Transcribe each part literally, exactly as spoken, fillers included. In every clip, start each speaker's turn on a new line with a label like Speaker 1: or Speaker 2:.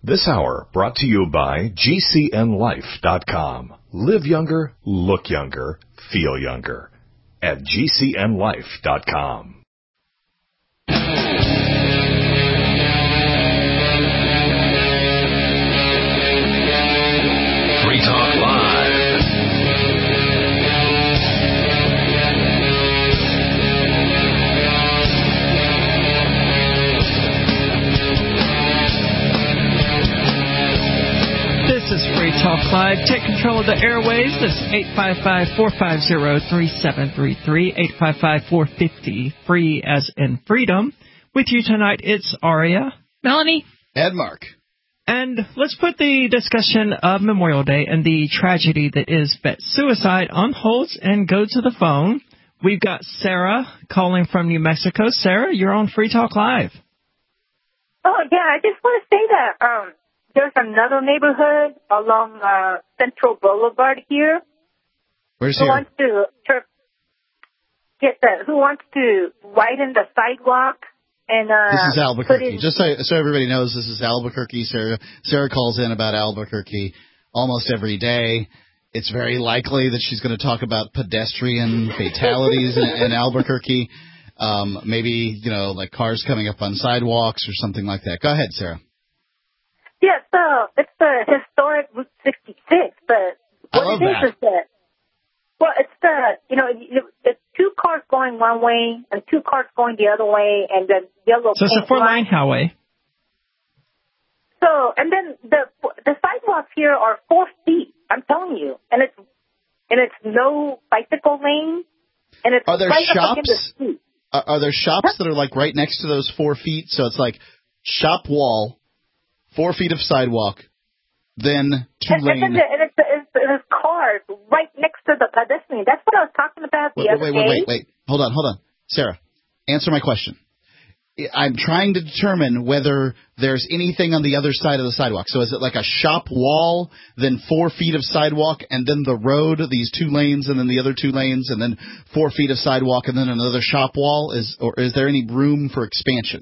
Speaker 1: This hour brought to you by G C N life dot com. Live younger, look younger, feel younger at G C N life dot com. Free Talk Live.
Speaker 2: This is Free Talk Live. Take control of the airways. This is eight five five, four five zero, three seven three three, eight five five, four five zero, free as in freedom. With you tonight, it's Aria,
Speaker 3: Melanie,
Speaker 4: and Mark.
Speaker 2: And let's put the discussion of Memorial Day and the tragedy that is vet suicide on hold and go to the phone. We've got Sarah calling from New Mexico. Sarah, you're on Free Talk Live.
Speaker 5: Oh, yeah, I just want to say that um, there's another neighborhood along uh, Central Boulevard here.
Speaker 4: Where's
Speaker 5: who
Speaker 4: here?
Speaker 5: Wants to, to get the, who wants to widen the sidewalk. And, uh,
Speaker 4: this is Albuquerque.
Speaker 5: in,
Speaker 4: Just so, so everybody knows, this is Albuquerque. Sarah, Sarah calls in about Albuquerque almost every day. It's very likely that she's going to talk about pedestrian fatalities in, in Albuquerque. Um, maybe, you know, like cars coming up on sidewalks or something like that. Go ahead, Sarah.
Speaker 5: Yeah, so it's the historic Route sixty-six, but
Speaker 4: I
Speaker 5: what
Speaker 4: love
Speaker 5: it is
Speaker 4: that.
Speaker 5: is that, well, it's the, you know, it's two cars going one way and two cars going the other way, and then yellow
Speaker 2: So it's a
Speaker 5: paint
Speaker 2: four-lane
Speaker 5: line.
Speaker 2: highway.
Speaker 5: So, and then the the sidewalks here are four feet. I'm telling you, and it's and it's no bicycle lane, and it's
Speaker 4: Are there
Speaker 5: right up against the
Speaker 4: shops?
Speaker 5: street.
Speaker 4: Are, are there shops that are like right next to those four feet? So it's like shop wall, four feet of sidewalk, then two
Speaker 5: And,
Speaker 4: lane.
Speaker 5: and, then the, and it's, it's, it's cars right next to the pedestrian. That's what I was talking about the
Speaker 4: Wait,
Speaker 5: other
Speaker 4: wait,
Speaker 5: day.
Speaker 4: wait, wait, wait. Hold on, hold on. Sarah, answer my question. I'm trying to determine whether there's anything on the other side of the sidewalk. So is it like a shop wall, then four feet of sidewalk, and then the road, these two lanes, and then the other two lanes, and then four feet of sidewalk, and then another shop wall? Is or is there any room for expansion?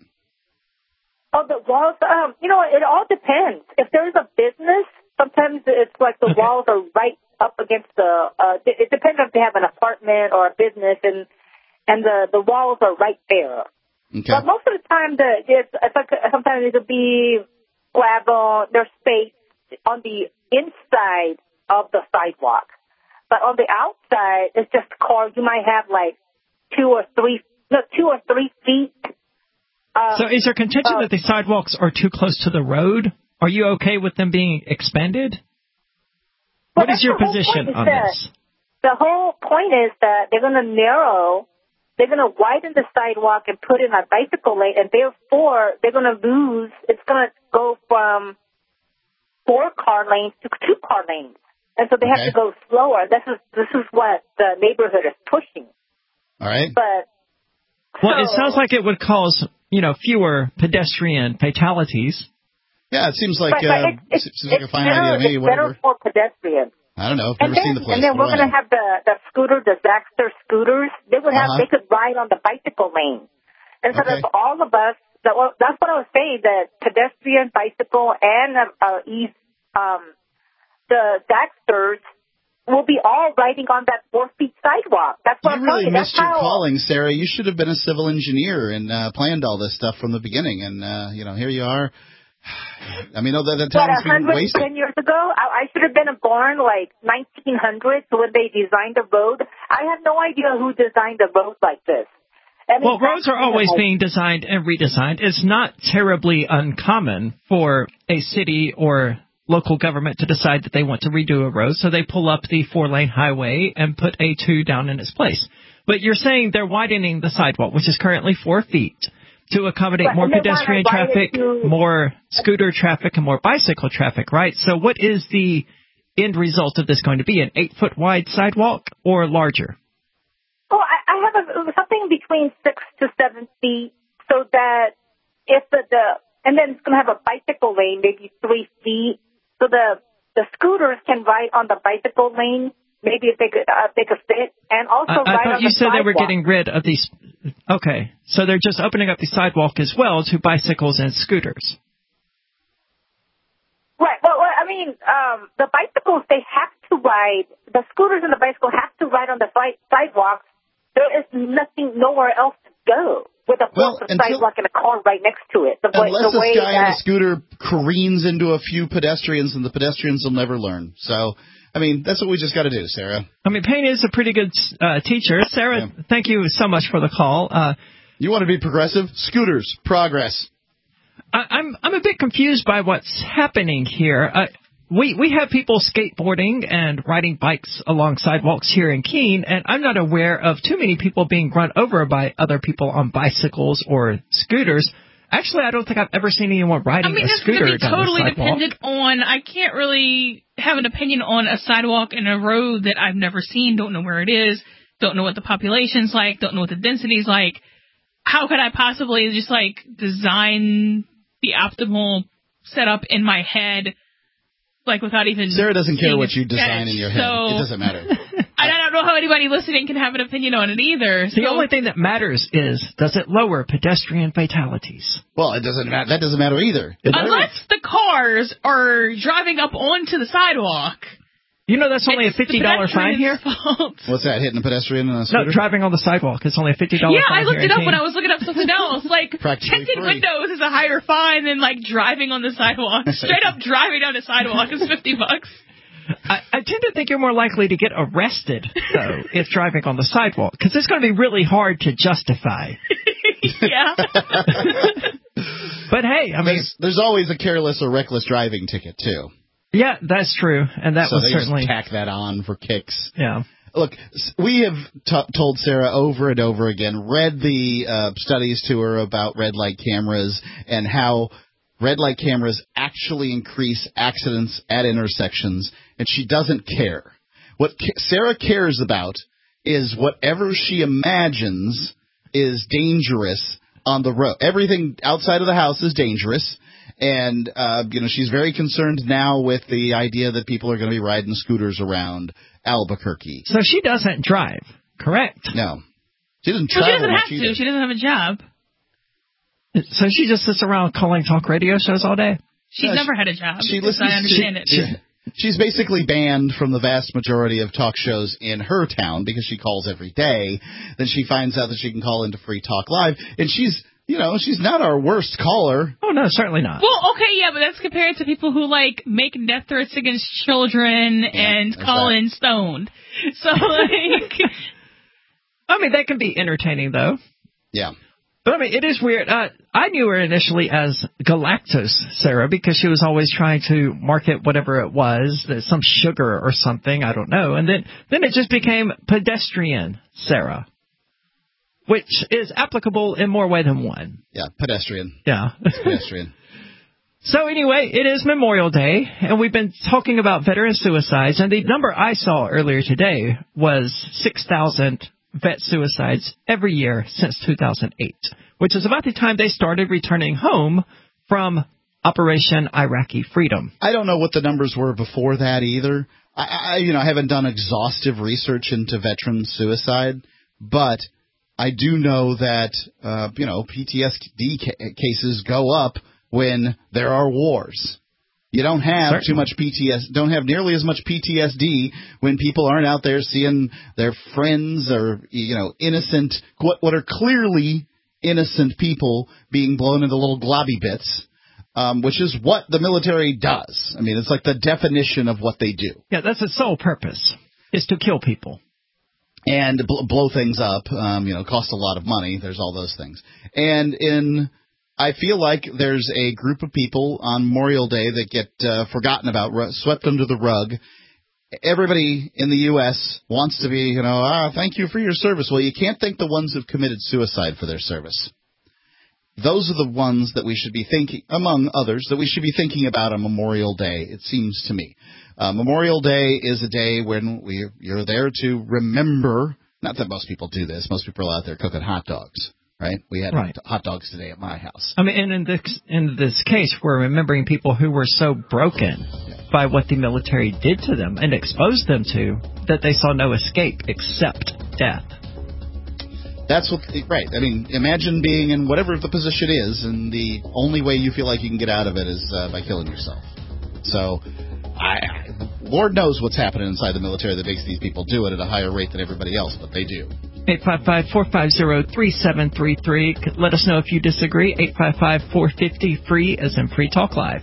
Speaker 5: Oh, the walls, um, you know, it all depends. If there's a business, sometimes it's like the
Speaker 2: Okay.
Speaker 5: walls are right up against the, uh, it it depends if they have an apartment or a business, and and the, the walls are right there.
Speaker 4: Okay.
Speaker 5: But most of the time, the it's, it's like sometimes it'll be gravel. There's space on the inside of the sidewalk, but on the outside, it's just cars. You might have like two or three, no, two or three feet. Um,
Speaker 2: So is there contention
Speaker 5: uh,
Speaker 2: that the sidewalks are too close to the road? Are you okay with them being expanded?
Speaker 5: well,
Speaker 2: What is
Speaker 5: that's
Speaker 2: your
Speaker 5: the whole
Speaker 2: position
Speaker 5: point, is
Speaker 2: on
Speaker 5: that
Speaker 2: this?
Speaker 5: The whole point is that they're going to narrow. They're going to widen the sidewalk and put in a bicycle lane, and therefore they're going to lose. It's going to go from four car lanes to two car lanes, and so they
Speaker 4: Okay.
Speaker 5: have to go slower. This is this is what the neighborhood is pushing.
Speaker 4: All right.
Speaker 5: But
Speaker 2: Well, it
Speaker 5: so-
Speaker 2: sounds like it would cause, you know, fewer pedestrian fatalities.
Speaker 4: Yeah, it seems like
Speaker 5: but, but
Speaker 4: uh,
Speaker 5: it's,
Speaker 4: seems like a
Speaker 5: it's
Speaker 4: fine
Speaker 5: better,
Speaker 4: idea to me.
Speaker 5: It's
Speaker 4: Whatever.
Speaker 5: better for pedestrians.
Speaker 4: I don't know. I've
Speaker 5: And
Speaker 4: never
Speaker 5: then,
Speaker 4: seen the place.
Speaker 5: and then
Speaker 4: What
Speaker 5: we're
Speaker 4: do I
Speaker 5: going to
Speaker 4: know?
Speaker 5: have the, the scooter, the Zaxter scooters. They would have,
Speaker 4: Uh-huh.
Speaker 5: they could ride on the bicycle lane. Instead
Speaker 4: Okay.
Speaker 5: of all of us, that, well, that's what I was saying, that pedestrian, bicycle, and uh, uh, east, um, the Zaxters will be all riding on that four feet sidewalk. That's what
Speaker 4: You
Speaker 5: I'm
Speaker 4: really
Speaker 5: telling you.
Speaker 4: missed
Speaker 5: That's
Speaker 4: your
Speaker 5: how,
Speaker 4: calling, Sarah. You should have been a civil engineer and uh, planned all this stuff from the beginning. And, uh, you know, here you are. I mean, no, the, the
Speaker 5: What,
Speaker 4: time's been
Speaker 5: one hundred
Speaker 4: wasted.
Speaker 5: ten years ago? I, I should have been born like nineteen hundreds when they designed the road. I have no idea who designed the road like this. I mean,
Speaker 2: Well, roads are always
Speaker 5: like,
Speaker 2: being designed and redesigned. It's not terribly uncommon for a city or local government to decide that they want to redo a road, so they pull up the four-lane highway and put A two down in its place. But you're saying they're widening the sidewalk, which is currently four feet, to accommodate
Speaker 5: But-
Speaker 2: more
Speaker 5: and they wanna
Speaker 2: pedestrian
Speaker 5: widen
Speaker 2: traffic,
Speaker 5: to-
Speaker 2: more scooter traffic, and more bicycle traffic, right? So what is the end result of this going to be, an eight-foot wide sidewalk or larger?
Speaker 5: Oh, I, I have a, something between six to seven feet, so that if the, the and then it's going to have a bicycle lane, maybe three feet, so the the scooters can ride on the bicycle lane, maybe if they could uh, if they could fit, and also
Speaker 2: I, I
Speaker 5: ride
Speaker 2: thought
Speaker 5: on
Speaker 2: you
Speaker 5: the
Speaker 2: said
Speaker 5: sidewalk.
Speaker 2: they were getting rid of these. Okay, so they're just opening up the sidewalk as well to bicycles and scooters.
Speaker 5: I mean, um, the bicycles, they have to ride, the scooters and the bicycle have to ride on the si- sidewalks. There is nothing, nowhere else to go with a
Speaker 4: Well,
Speaker 5: well,
Speaker 4: until-
Speaker 5: sidewalk and a car right next to it. The way,
Speaker 4: Unless
Speaker 5: the
Speaker 4: this
Speaker 5: way
Speaker 4: guy on a
Speaker 5: that,
Speaker 4: scooter careens into a few pedestrians, and the pedestrians will never learn. So, I mean, that's what we just got to do, Sarah.
Speaker 2: I mean, Payne is a pretty good uh, teacher. Sarah,
Speaker 4: Yeah.
Speaker 2: thank you so much for the call. Uh,
Speaker 4: You want to be progressive? Scooters, progress.
Speaker 2: I, I'm I'm a bit confused by what's happening here. Uh, we we have people skateboarding and riding bikes along sidewalks here in Keene, and I'm not aware of too many people being run over by other people on bicycles or scooters. Actually, I don't think I've ever seen anyone riding
Speaker 3: I mean,
Speaker 2: a
Speaker 3: it's going
Speaker 2: scooter
Speaker 3: to be
Speaker 2: down
Speaker 3: totally
Speaker 2: the sidewalk.
Speaker 3: dependent on, I can't really have an opinion on a sidewalk and a road that I've never seen, don't know where it is, don't know what the population's like, don't know what the density's like. How could I possibly just, like, design the optimal setup in my head, like, without even...
Speaker 4: Sarah doesn't care
Speaker 3: seeing
Speaker 4: what
Speaker 3: a
Speaker 4: you design
Speaker 3: sketch?
Speaker 4: in your head.
Speaker 3: So,
Speaker 4: It doesn't matter.
Speaker 3: I don't know how anybody listening can have an opinion on it either.
Speaker 2: The
Speaker 3: so,
Speaker 2: only thing that matters is, does it lower pedestrian fatalities?
Speaker 4: Well, it doesn't matter. That doesn't matter either.
Speaker 3: unless the cars are driving up onto the sidewalk.
Speaker 2: You know that's only a
Speaker 3: It's the
Speaker 2: fifty dollars fine here?
Speaker 3: pedestrian's fault.
Speaker 4: What's that, hitting a pedestrian on a
Speaker 2: No,
Speaker 4: scooter?
Speaker 2: driving on the sidewalk. It's only a fifty dollars
Speaker 3: Yeah,
Speaker 2: fine
Speaker 3: I looked
Speaker 2: here
Speaker 3: it
Speaker 2: in
Speaker 3: up when
Speaker 2: Keene.
Speaker 3: I was looking up something else. Like,
Speaker 4: Practically
Speaker 3: tinted
Speaker 4: free.
Speaker 3: windows is a higher fine than, like, driving on the sidewalk. Straight up driving down a sidewalk is fifty bucks.
Speaker 2: I, I tend to think you're more likely to get arrested, though, if driving on the sidewalk, because it's going to be really hard to justify.
Speaker 3: Yeah.
Speaker 2: But hey, I mean,
Speaker 4: There's, there's always a careless or reckless driving ticket, too.
Speaker 2: yeah, that's true, and that
Speaker 4: so
Speaker 2: was
Speaker 4: they
Speaker 2: certainly,
Speaker 4: just tack that on for kicks.
Speaker 2: yeah.
Speaker 4: Look, s- we have t- told Sarah over and over again, read the uh, studies to her about red light cameras and how red light cameras actually increase accidents at intersections, and she doesn't care. What ca- Sarah cares about is whatever she imagines is dangerous on the road. Everything outside of the house is dangerous. And, uh, you know, she's very concerned now with the idea that people are going to be riding scooters around Albuquerque.
Speaker 2: So she doesn't drive, correct?
Speaker 4: No. She doesn't
Speaker 3: Well, she
Speaker 4: travel
Speaker 3: doesn't
Speaker 4: much
Speaker 3: have to.
Speaker 4: either.
Speaker 3: She doesn't have a job.
Speaker 2: So she just sits around calling talk radio shows all day?
Speaker 3: She's
Speaker 4: Yeah,
Speaker 3: never had a job.
Speaker 4: she
Speaker 3: as
Speaker 4: listens-
Speaker 3: I understand
Speaker 4: she-
Speaker 3: it.
Speaker 4: She's basically banned from the vast majority of talk shows in her town because she calls every day. Then she finds out that she can call into Free Talk Live. And she's, you know, she's not our worst caller.
Speaker 2: Oh, no, certainly not.
Speaker 3: Well, okay, yeah, but that's compared to people who, like, make death threats against children and
Speaker 4: there's
Speaker 3: call
Speaker 4: that.
Speaker 3: in stoned. So, like...
Speaker 2: I mean, that can be entertaining, though.
Speaker 4: Yeah.
Speaker 2: But, I mean, it is weird. Uh, I knew her initially as Galactose Sarah because she was always trying to market whatever it was, uh, some sugar or something, I don't know. And then, then it just became Pedestrian Sarah, which is applicable in more way than one.
Speaker 4: Yeah, pedestrian.
Speaker 2: Yeah.
Speaker 4: Pedestrian.
Speaker 2: So anyway, it is Memorial Day, and we've been talking about veteran suicides, and the number I saw earlier today was six thousand vet suicides every year since two thousand eight, which is about the time they started returning home from Operation Iraqi Freedom.
Speaker 4: I don't know what the numbers were before that either. I, I you know, I haven't done exhaustive research into veteran suicide, but I do know that, uh, you know, P T S D ca- cases go up when there are wars. You don't have
Speaker 2: Certainly.
Speaker 4: too much P T S D, don't have nearly as much P T S D when people aren't out there seeing their friends or, you know, innocent, what, what are clearly innocent people being blown into little globby bits, um, which is what the military does. I mean, it's like the definition of what they do.
Speaker 2: Yeah, that's its sole purpose, is to kill people.
Speaker 4: And bl- blow things up, um, you know, cost a lot of money. There's all those things. And in... I feel like there's a group of people on Memorial Day that get uh, forgotten about, ru- swept under the rug. Everybody in the U S wants to be, you know, ah, thank you for your service. Well, you can't thank the ones who've committed suicide for their service. Those are the ones that we should be thinking, among others, that we should be thinking about on Memorial Day, it seems to me. Uh, Memorial Day is a day when we, you're there to remember, not that most people do this, most people are out there cooking hot dogs. Right? We had
Speaker 2: Right.
Speaker 4: hot dogs today at my house.
Speaker 2: I mean, and in this, in this case, we're remembering people who were so broken by what the military did to them and exposed them to that they saw no escape except death.
Speaker 4: That's what, right. I mean, imagine being in whatever the position is, and the only way you feel like you can get out of it is uh, by killing yourself. So, I, Lord knows what's happening inside the military that makes these people do it at a higher rate than everybody else, but they do.
Speaker 2: eight five five, four five zero, three seven three three. Let us know if you disagree. eight five five, four five zero, free as in Free Talk Live.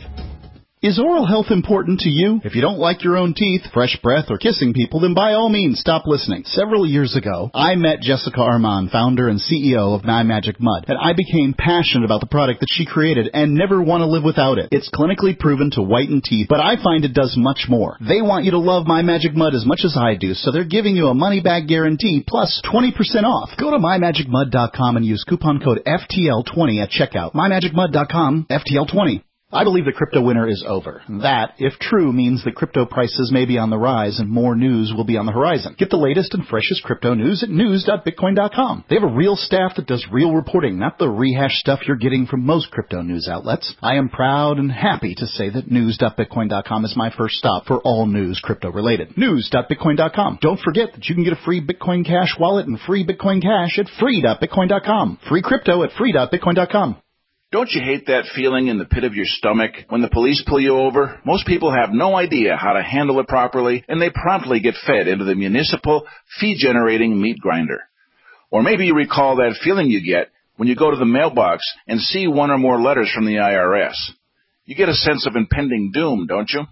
Speaker 4: Is oral health important to you? If you don't like your own teeth, fresh breath, or kissing people, then by all means, stop listening. Several years ago, I met Jessica Armand, founder and C E O of My Magic Mud, and I became passionate about the product that she created and never want to live without it. It's clinically proven to whiten teeth, but I find it does much more. They want you to love My Magic Mud as much as I do, so they're giving you a money-back guarantee plus twenty percent off. Go to my magic mud dot com and use coupon code F T L twenty at checkout. my magic mud dot com, F T L twenty. I believe the crypto winter is over. That, if true, means that crypto prices may be on the rise and more news will be on the horizon. Get the latest and freshest crypto news at news dot bitcoin dot com. They have a real staff that does real reporting, not the rehash stuff you're getting from most crypto news outlets. I am proud and happy to say that news dot bitcoin dot com is my first stop for all news crypto-related. news dot bitcoin dot com. Don't forget that you can get a free Bitcoin Cash wallet and free Bitcoin Cash at free dot bitcoin dot com. Free crypto at free dot bitcoin dot com.
Speaker 6: Don't you hate that feeling in the pit of your stomach when the police pull you over? Most people have no idea how to handle it properly, and they promptly get fed into the municipal fee-generating meat grinder. Or maybe you recall that feeling you get when you go to the mailbox and see one or more letters from the I R S. You get a sense of impending doom, don't you?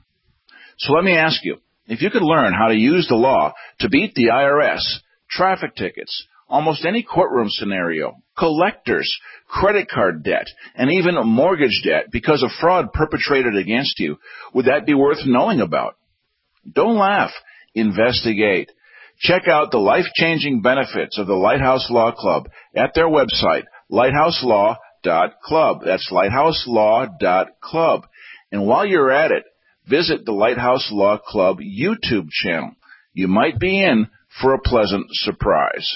Speaker 6: So let me ask you, if you could learn how to use the law to beat the I R S, traffic tickets, almost any courtroom scenario, collectors, credit card debt, and even mortgage debt because of fraud perpetrated against you, would that be worth knowing about? Don't laugh. Investigate. Check out the life-changing benefits of the Lighthouse Law Club at their website, lighthouse law dot club. That's lighthouse law dot club. And while you're at it, visit the Lighthouse Law Club YouTube channel. You might be in for a pleasant surprise.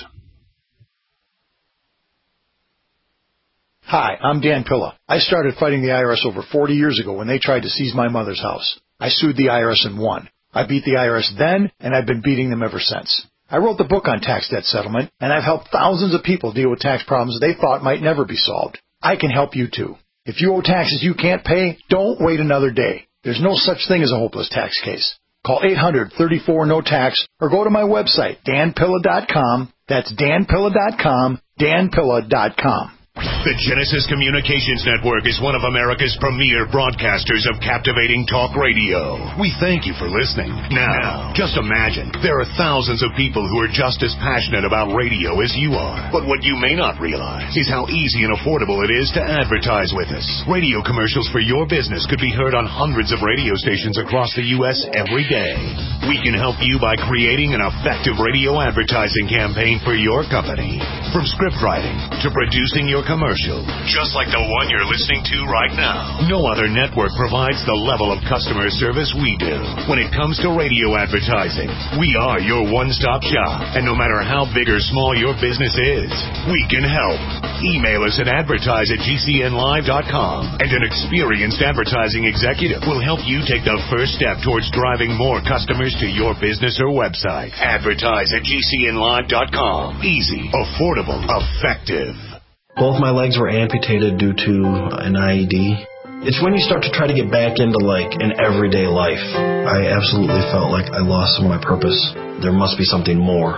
Speaker 7: Hi, I'm Dan Pilla. I started fighting the I R S over forty years ago when they tried to seize my mother's house. I sued the I R S and won. I beat the I R S then, and I've been beating them ever since. I wrote the book on tax debt settlement, and I've helped thousands of people deal with tax problems they thought might never be solved. I can help you too. If you owe taxes you can't pay, don't wait another day. There's no such thing as a hopeless tax case. Call eight hundred, thirty-four, no tax or go to my website, dan pilla dot com. That's dan pilla dot com, dan pilla dot com.
Speaker 1: The Genesis Communications Network is one of America's premier broadcasters of captivating talk radio. We thank you for listening. Now, just imagine, there are thousands of people who are just as passionate about radio as you are. But what you may not realize is how easy and affordable it is to advertise with us. Radio commercials for your business could be heard on hundreds of radio stations across the U S every day. We can help you by creating an effective radio advertising campaign for your company. From script writing to producing your commercial, just like the one you're listening to right now. No other network provides the level of customer service we do. When it comes to radio advertising, we are your one-stop shop. And no matter how big or small your business is, we can help. Email us at advertise at g c n live dot com, and an experienced advertising executive will help you take the first step towards driving more customers to your business or website. Advertise at g c n live dot com. Easy, affordable, effective.
Speaker 8: Both my legs were amputated due to an I E D. It's when you start to try to get back into, like, an everyday life. I absolutely felt like I lost some of my purpose. There must be something more.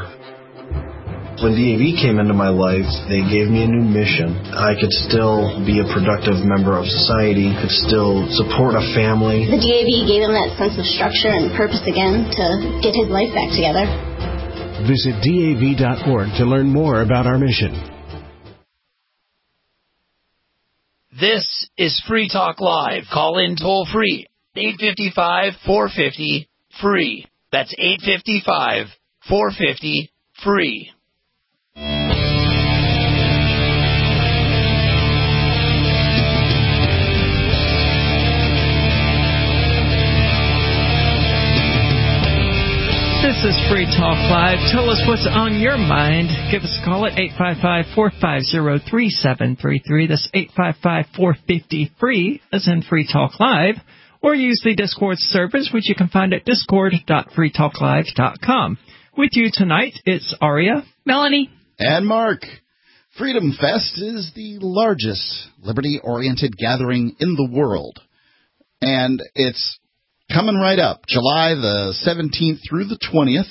Speaker 8: When D A V came into my life, they gave me a new mission. I could still be a productive member of society, could still support a family.
Speaker 9: The D A V gave him that sense of structure and purpose again to get his life back together.
Speaker 10: Visit D A V dot org to learn more about our mission.
Speaker 11: This is Free Talk Live. Call in toll free. eight five five, four five zero, free. That's eight five five, four five zero, free.
Speaker 2: This is Free Talk Live. Tell us what's on your mind. Give us a call at eight five five, four five zero, three seven three three. That's eight five five, four five zero, free, as in Free Talk Live. Or use the Discord service, which you can find at discord dot free talk live dot com. With you tonight, it's Aria,
Speaker 3: Melanie,
Speaker 4: and Mark. Freedom Fest is the largest liberty-oriented gathering in the world. And it's coming right up, July the seventeenth through the twentieth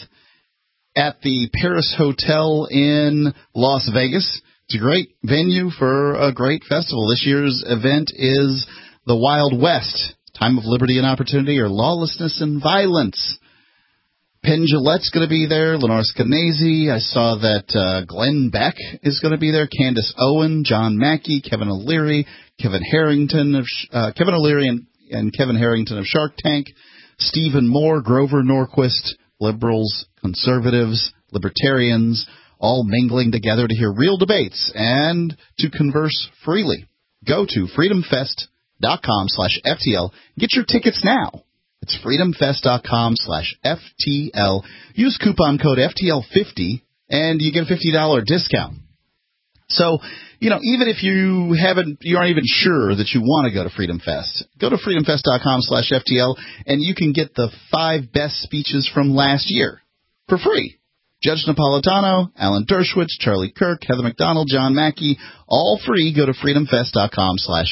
Speaker 4: at the Paris Hotel in Las Vegas. It's a great venue for a great festival. This year's event is the Wild West, Time of Liberty and Opportunity, or Lawlessness and Violence. Penn Jillette's going to be there, Lenore Skenazy. I saw that uh, Glenn Beck is going to be there, Candace Owen, John Mackey, Kevin O'Leary, Kevin Harrington of uh, Kevin O'Leary and, and Kevin Harrington of Shark Tank, Stephen Moore, Grover Norquist, liberals, conservatives, libertarians, all mingling together to hear real debates and to converse freely. Go to freedomfest.com slash FTL. Get your tickets now. It's freedomfest.com slash FTL. Use coupon code F T L fifty, and you get a fifty dollars discount. So, you know, even if you haven't, you aren't even sure that you want to go to Freedom Fest, go to freedomfest.com slash FTL, and you can get the five best speeches from last year for free. Judge Napolitano, Alan Dershowitz, Charlie Kirk, Heather McDonald, John Mackey, all free. Go to freedomfest.com slash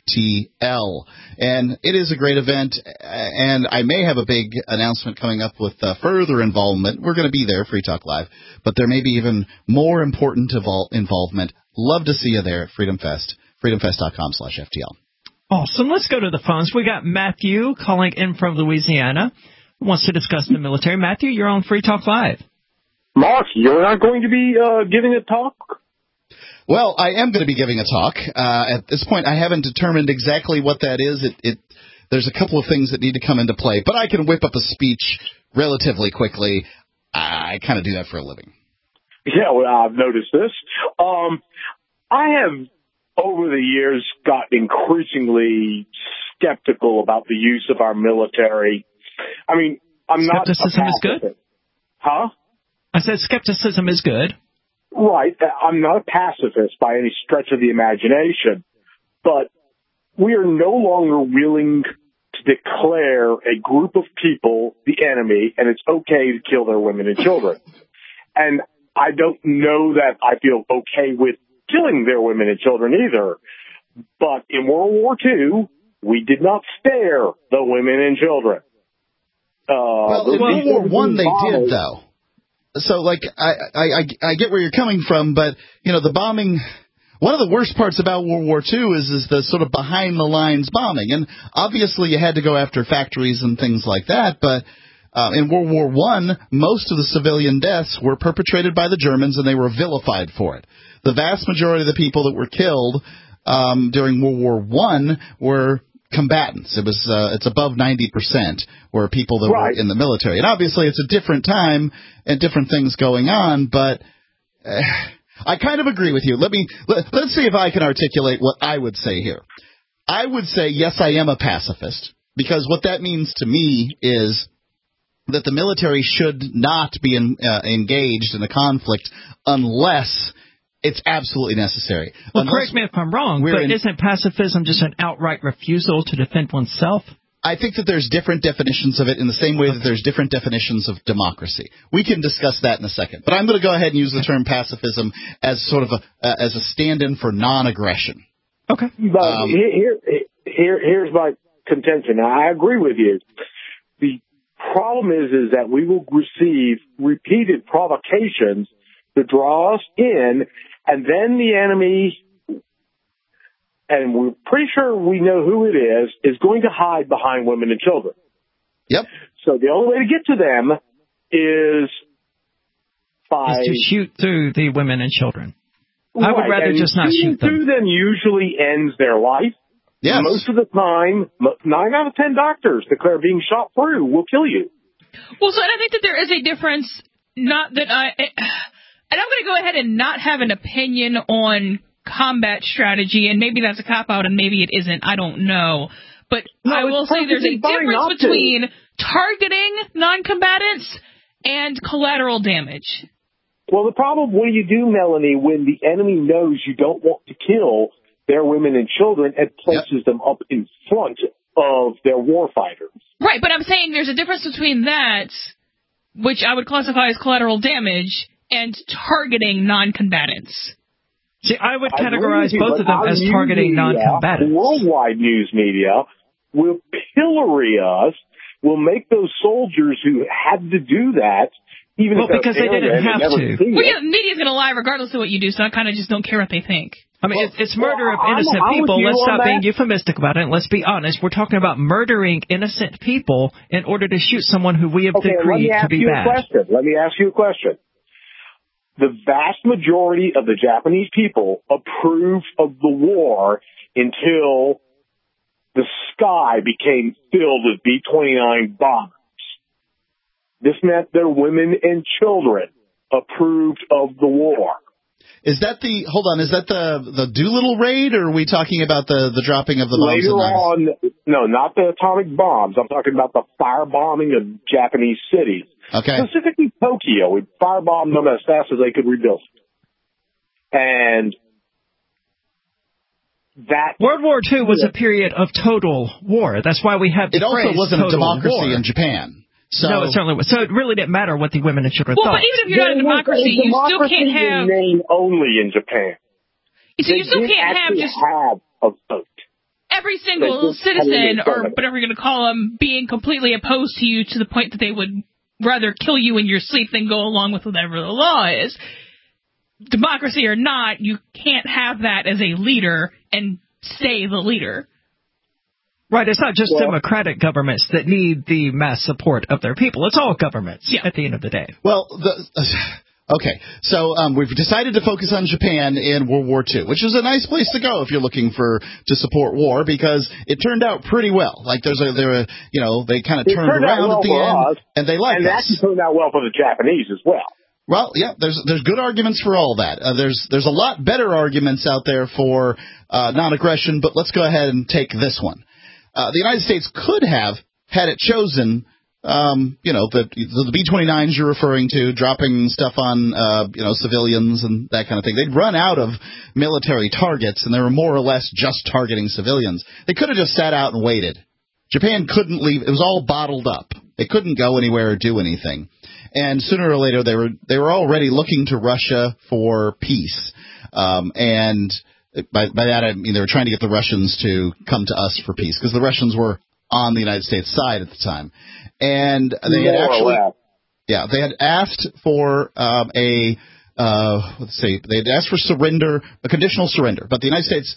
Speaker 4: FTL. And it is a great event, and I may have a big announcement coming up with uh, further involvement. We're going to be there, Free Talk Live, but there may be even more important involvement. Love to see you there at Freedom Fest, freedomfest.com slash FTL.
Speaker 2: Awesome. Let's go to the phones. We got Matthew calling in from Louisiana, who wants to discuss the military. Matthew, you're on Free Talk Live.
Speaker 12: Mark, you're not going to be uh, giving a talk?
Speaker 4: Well, I am going to be giving a talk. Uh, at this point, I haven't determined exactly what that is. It, it, there's a couple of things that need to come into play, but I can whip up a speech relatively quickly. I kind of do that for a living.
Speaker 12: Yeah, well, I've noticed this. Um, I have, over the years, gotten increasingly skeptical about the use of our military. I mean, I'm not...
Speaker 2: Skepticism is good?
Speaker 12: Huh?
Speaker 2: I said skepticism is good.
Speaker 12: Right. I'm not a pacifist by any stretch of the imagination, but we are no longer willing to declare a group of people the enemy, and it's okay to kill their women and children. And I don't know that I feel okay with killing their women and children either. But in World War Two, we did not spare the women and children. Uh,
Speaker 4: well, in World War One, they did, though. So, like, I, I, I get where you're coming from, but, you know, the bombing, one of the worst parts about World War Two is, is the sort of behind-the-lines bombing. And obviously you had to go after factories and things like that, but uh, in World War One, most of the civilian deaths were perpetrated by the Germans, and they were vilified for it. The vast majority of the people that were killed um, during World War One were combatants. It was uh, it's above ninety percent were people that right. were in the military. And obviously it's a different time and different things going on, but uh, I kind of agree with you. Let me let, let's see if I can articulate what I would say here. I would say, yes, I am a pacifist, because what that means to me is that the military should not be in, uh, engaged in a conflict unless it's absolutely necessary.
Speaker 2: Well,
Speaker 4: Unless
Speaker 2: correct me if I'm wrong, but in, isn't pacifism just an outright refusal to defend oneself?
Speaker 4: I think that there's different definitions of it in the same way that there's different definitions of democracy. We can discuss that in a second. But I'm going to go ahead and use the term pacifism as sort of a uh, as a stand-in for non-aggression.
Speaker 2: Okay.
Speaker 12: But um, here, here, here's my contention. I agree with you. The problem is, is that we will receive repeated provocations to draw us in, and then the enemy, and we're pretty sure we know who it is, is going to hide behind women and children.
Speaker 4: Yep.
Speaker 12: So the only way to get to them is by...
Speaker 2: Is to shoot through the women and children. Right. I would rather
Speaker 12: and
Speaker 2: just not shoot them.
Speaker 12: Shooting through them usually ends their life.
Speaker 4: Yes.
Speaker 12: Most of the time, nine out of ten doctors declare being shot through will kill you.
Speaker 3: Well, so I think that there is a difference, not that I... And I'm going to go ahead and not have an opinion on combat strategy, and maybe that's a cop-out and maybe it isn't. I don't know. But
Speaker 12: no,
Speaker 3: I will say there's a difference between targeting non-combatants and collateral damage.
Speaker 12: Well, the problem, what do you do, Melanie, when the enemy knows you don't want to kill their women and children and places yep. them up in front of their war fighters?
Speaker 3: Right, but I'm saying there's a difference between that, which I would classify as collateral damage, and targeting non-combatants.
Speaker 2: See, I would categorize both of them as targeting non-combatants.
Speaker 12: Worldwide news media will pillory us will make those soldiers who had to do that, even
Speaker 2: well,
Speaker 12: if
Speaker 2: because they didn't have to.
Speaker 3: Well, yeah, the media's going to lie regardless of what you do, so I kind of just don't care what they think.
Speaker 2: I mean,
Speaker 12: well,
Speaker 2: it's murder
Speaker 12: well,
Speaker 2: of innocent
Speaker 12: I'm, I'm
Speaker 2: people. Let's stop
Speaker 12: that.
Speaker 2: being euphemistic about it, and let's be honest. We're talking about murdering innocent people in order to shoot someone who we have
Speaker 12: okay,
Speaker 2: decreed to be
Speaker 12: bad.
Speaker 2: bad.
Speaker 12: Question. Let me ask you a question. The vast majority of the Japanese people approved of the war until the sky became filled with B twenty-nine bombers. This meant their women and children approved of the war.
Speaker 4: Is that the, hold on, is that the, the Doolittle raid, or are we talking about the, the dropping of the bombs?
Speaker 12: Later on, no, not the atomic bombs. I'm talking about the firebombing of Japanese cities.
Speaker 4: Okay.
Speaker 12: Specifically Tokyo. We firebombed them as fast as they could rebuild. And that...
Speaker 2: World War Two was a period of total war. That's why we have the
Speaker 4: It also
Speaker 2: phrase
Speaker 4: wasn't a democracy
Speaker 2: war.
Speaker 4: in Japan. So,
Speaker 2: no, it certainly was. So it really didn't matter what the women and children
Speaker 3: well,
Speaker 2: thought.
Speaker 3: Well, but even if you're not a democracy, you still can't have...
Speaker 12: name only in Japan.
Speaker 3: So you still can't have just...
Speaker 12: have a vote.
Speaker 3: Every single citizen, or whatever you're going to call them, being completely opposed to you to the point that they would rather kill you in your sleep than go along with whatever the law is. Democracy or not, you can't have that as a leader and stay the leader.
Speaker 2: Right, it's not just well, democratic governments that need the mass support of their people. It's all governments
Speaker 3: yeah.
Speaker 2: at the end of the day.
Speaker 4: Well, the, uh, okay, so um, we've decided to focus on Japan in World War Two, which is a nice place to go if you're looking for to support war, because it turned out pretty well. Like there's a, there, a, you know, they kind of turned around
Speaker 12: well
Speaker 4: at the end,
Speaker 12: us,
Speaker 4: and they liked
Speaker 12: and
Speaker 4: us.
Speaker 12: And that turned out well for the Japanese as well.
Speaker 4: Well, yeah, there's there's good arguments for all that. Uh, there's there's a lot better arguments out there for uh, non-aggression, but let's go ahead and take this one. Uh, the United States could have, had it chosen, um, you know, the, the B twenty-nines you're referring to, dropping stuff on, uh, you know, civilians and that kind of thing. They'd run out of military targets, and they were more or less just targeting civilians. They could have just sat out and waited. Japan couldn't leave. It was all bottled up. They couldn't go anywhere or do anything. And sooner or later, they were they were already looking to Russia for peace. Um, and... By, by that, I mean they were trying to get the Russians to come to us for peace, because the Russians were on the United States side at the time. And they had actually, yeah, they had asked for um, a, uh, let's see, they had asked for surrender, a conditional surrender, but the United States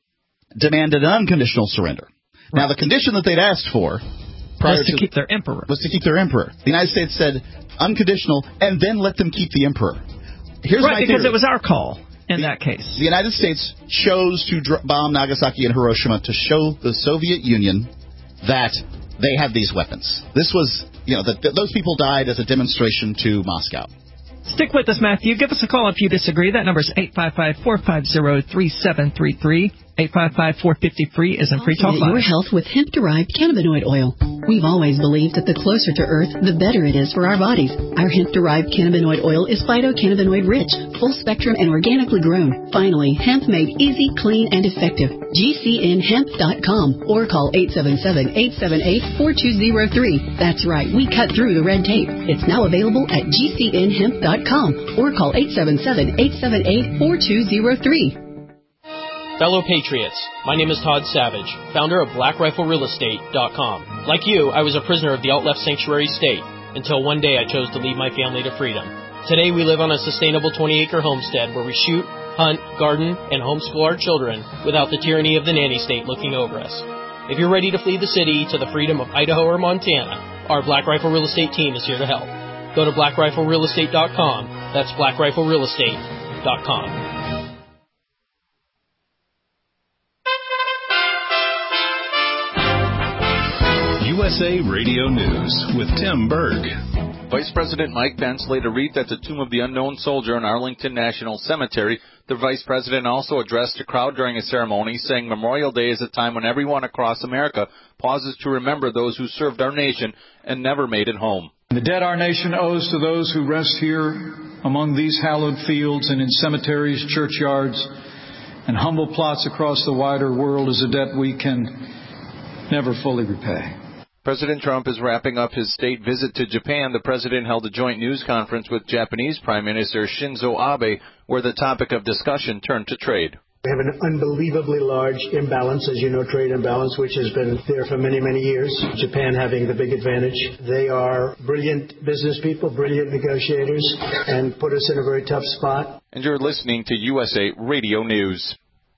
Speaker 4: demanded an unconditional surrender. Right. Now, the condition that they'd asked for prior
Speaker 2: was to,
Speaker 4: to
Speaker 2: keep their emperor.
Speaker 4: Was to keep their emperor. The United States said unconditional, and then let them keep the emperor. Here's
Speaker 2: right,
Speaker 4: my
Speaker 2: because
Speaker 4: theory.
Speaker 2: it was our call. In that case,
Speaker 4: the United States chose to dr- bomb Nagasaki and Hiroshima to show the Soviet Union that they had these weapons. This was, you know, that th- those people died as a demonstration to Moscow.
Speaker 2: Stick with us, Matthew. Give us a call if you disagree. That number is eight five five, four five zero, three seven three three. eight five five, four five zero, free is in Free Talk Live.
Speaker 13: Your health with hemp-derived cannabinoid oil. We've always believed that the closer to Earth, the better it is for our bodies. Our hemp-derived cannabinoid oil is phytocannabinoid rich, full spectrum, and organically grown. Finally, hemp made easy, clean, and effective. G C N hemp dot com or call eight seven seven, eight seven eight, four two zero three. That's right, we cut through the red tape. It's now available at G C N hemp dot com or call eight seven seven, eight seven eight, four two zero three.
Speaker 14: Fellow Patriots, my name is Todd Savage, founder of Black Rifle Real Estate dot com. Like you, I was a prisoner of the alt-left sanctuary state until one day I chose to lead my family to freedom. Today we live on a sustainable twenty-acre homestead where we shoot, hunt, garden, and homeschool our children without the tyranny of the nanny state looking over us. If you're ready to flee the city to the freedom of Idaho or Montana, our Black Rifle Real Estate team is here to help. Go to Black Rifle Real Estate dot com. That's Black Rifle Real Estate dot com.
Speaker 1: U S A Radio News with Tim Berg.
Speaker 15: Vice President Mike Pence laid a wreath at the Tomb of the Unknown Soldier in Arlington National Cemetery. The Vice President also addressed a crowd during a ceremony, saying Memorial Day is a time when everyone across America pauses to remember those who served our nation and never made it home.
Speaker 16: The debt our nation owes to those who rest here among these hallowed fields and in cemeteries, churchyards, and humble plots across the wider world is a debt we can never fully repay.
Speaker 15: President Trump is wrapping up his state visit to Japan. The president held a joint news conference with Japanese Prime Minister Shinzo Abe, where the topic of discussion turned to trade.
Speaker 17: We have an unbelievably large imbalance, as you know, trade imbalance, which has been there for many, many years. Japan having the big advantage. They are brilliant business people, brilliant negotiators, and put us in a very tough spot.
Speaker 15: And you're listening to U S A Radio News.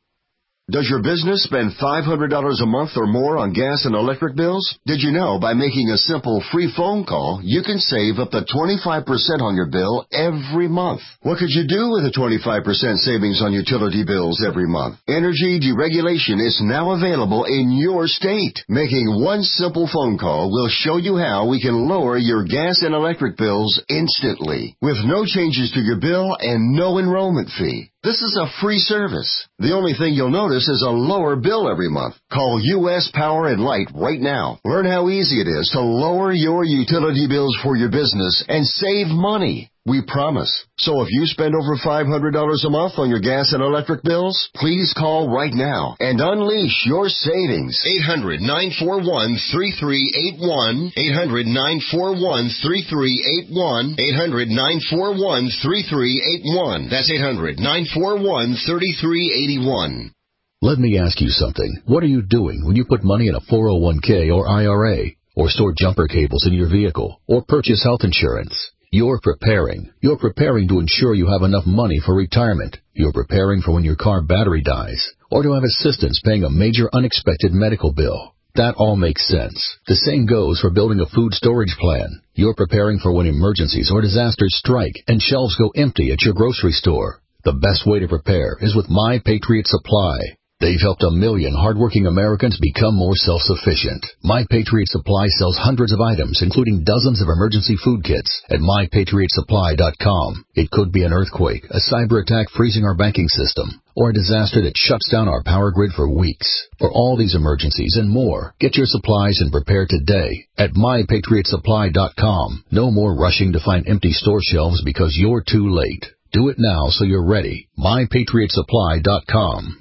Speaker 18: Does your business spend five hundred dollars a month or more on gas and electric bills? Did you know by making a simple free phone call, you can save up to twenty-five percent on your bill every month? What could you do with a twenty-five percent savings on utility bills every month? Energy deregulation is now available in your state. Making one simple phone call will show you how we can lower your gas and electric bills instantly, with no changes to your bill and no enrollment fee. This is a free service. The only thing you'll notice is a lower bill every month. Call U S Power and Light right now. Learn how easy it is to lower your utility bills for your business and save money. We promise. So if you spend over five hundred dollars a month on your gas and electric bills, please call right now and unleash your savings. eight hundred, nine four one, three three eight one. eight hundred, nine four one, three three eight one. eight hundred, nine four one, three three eight one. That's eight hundred, nine four one, three three eight one.
Speaker 19: Let me ask you something. What are you doing when you put money in a four oh one k or I R A, or store jumper cables in your vehicle, or purchase health insurance? You're preparing. You're preparing to ensure you have enough money for retirement. You're preparing for when your car battery dies, or to have assistance paying a major unexpected medical bill. That all makes sense. The same goes for building a food storage plan. You're preparing for when emergencies or disasters strike and shelves go empty at your grocery store. The best way to prepare is with My Patriot Supply. They've helped a million hardworking Americans become more self-sufficient. My Patriot Supply sells hundreds of items, including dozens of emergency food kits at my patriot supply dot com. It could be an earthquake, a cyber attack freezing our banking system, or a disaster that shuts down our power grid for weeks. For all these emergencies and more, get your supplies and prepare today at my patriot supply dot com. No more rushing to find empty store shelves because you're too late. Do it now so you're ready. my patriot supply dot com.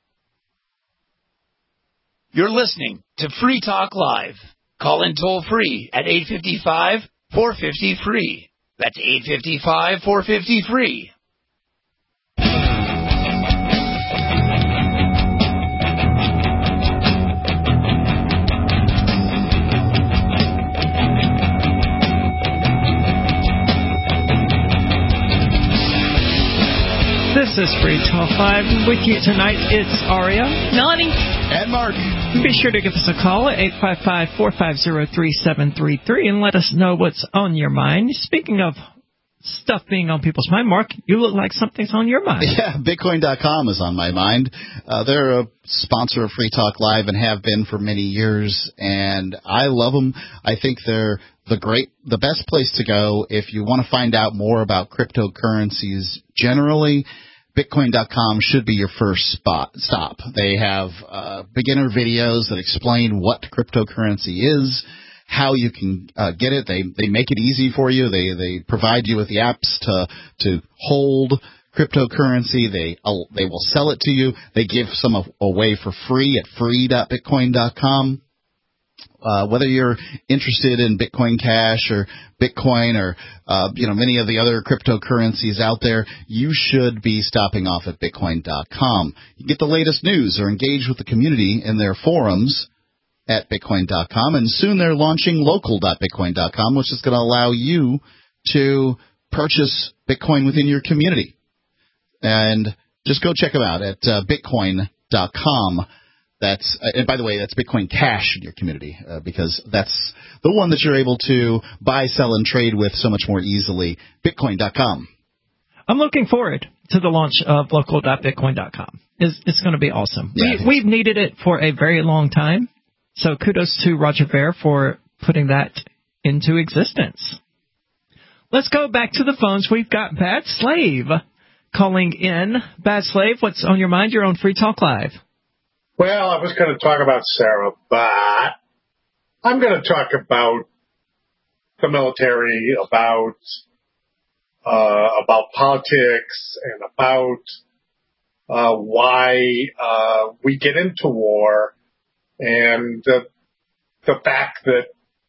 Speaker 11: You're listening to Free Talk Live. Call in toll free at eight five five, four five zero, free. That's eight five five, four five zero, free.
Speaker 2: This is Free Talk Live. With you tonight, it's Aria,
Speaker 3: Melanie,
Speaker 4: and Mark.
Speaker 2: Be sure to give us a call at eight five five, four five zero, three seven three three and let us know what's on your mind. Speaking of stuff being on people's mind, Mark, you look like something's on your mind.
Speaker 4: Yeah, Bitcoin dot com is on my mind. Uh, they're a sponsor of Free Talk Live and have been for many years, and I love them. I think they're the great, the best place to go if you want to find out more about cryptocurrencies generally. Bitcoin dot com should be your first spot stop. They have uh, beginner videos that explain what cryptocurrency is, how you can uh, get it. They they make it easy for you. They they provide you with the apps to to hold cryptocurrency. They uh, they will sell it to you. They give some away for free at free dot bitcoin dot com. Uh, whether you're interested in Bitcoin Cash or Bitcoin or, uh, you know, many of the other cryptocurrencies out there, you should be stopping off at Bitcoin dot com. You get the latest news or engage with the community in their forums at Bitcoin dot com, and soon they're launching local dot bitcoin dot com, which is going to allow you to purchase Bitcoin within your community. And just go check them out at uh, Bitcoin dot com. That's, uh, and by the way, that's Bitcoin Cash in your community, uh, because that's the one that you're able to buy, sell, and trade with so much more easily. Bitcoin dot com.
Speaker 2: I'm looking forward to the launch of local dot bitcoin dot com. It's, it's going to be awesome.
Speaker 4: Yeah,
Speaker 2: we, we've needed it for a very long time, so kudos to Roger Ver for putting that into existence. Let's go back to the phones. We've got Bad Slave calling in. Bad Slave, what's on your mind? You're on Free Talk Live.
Speaker 20: Well, I was going to talk about Sarah, but I'm going to talk about the military, about uh, about politics, and about uh, why uh, we get into war, and the the fact that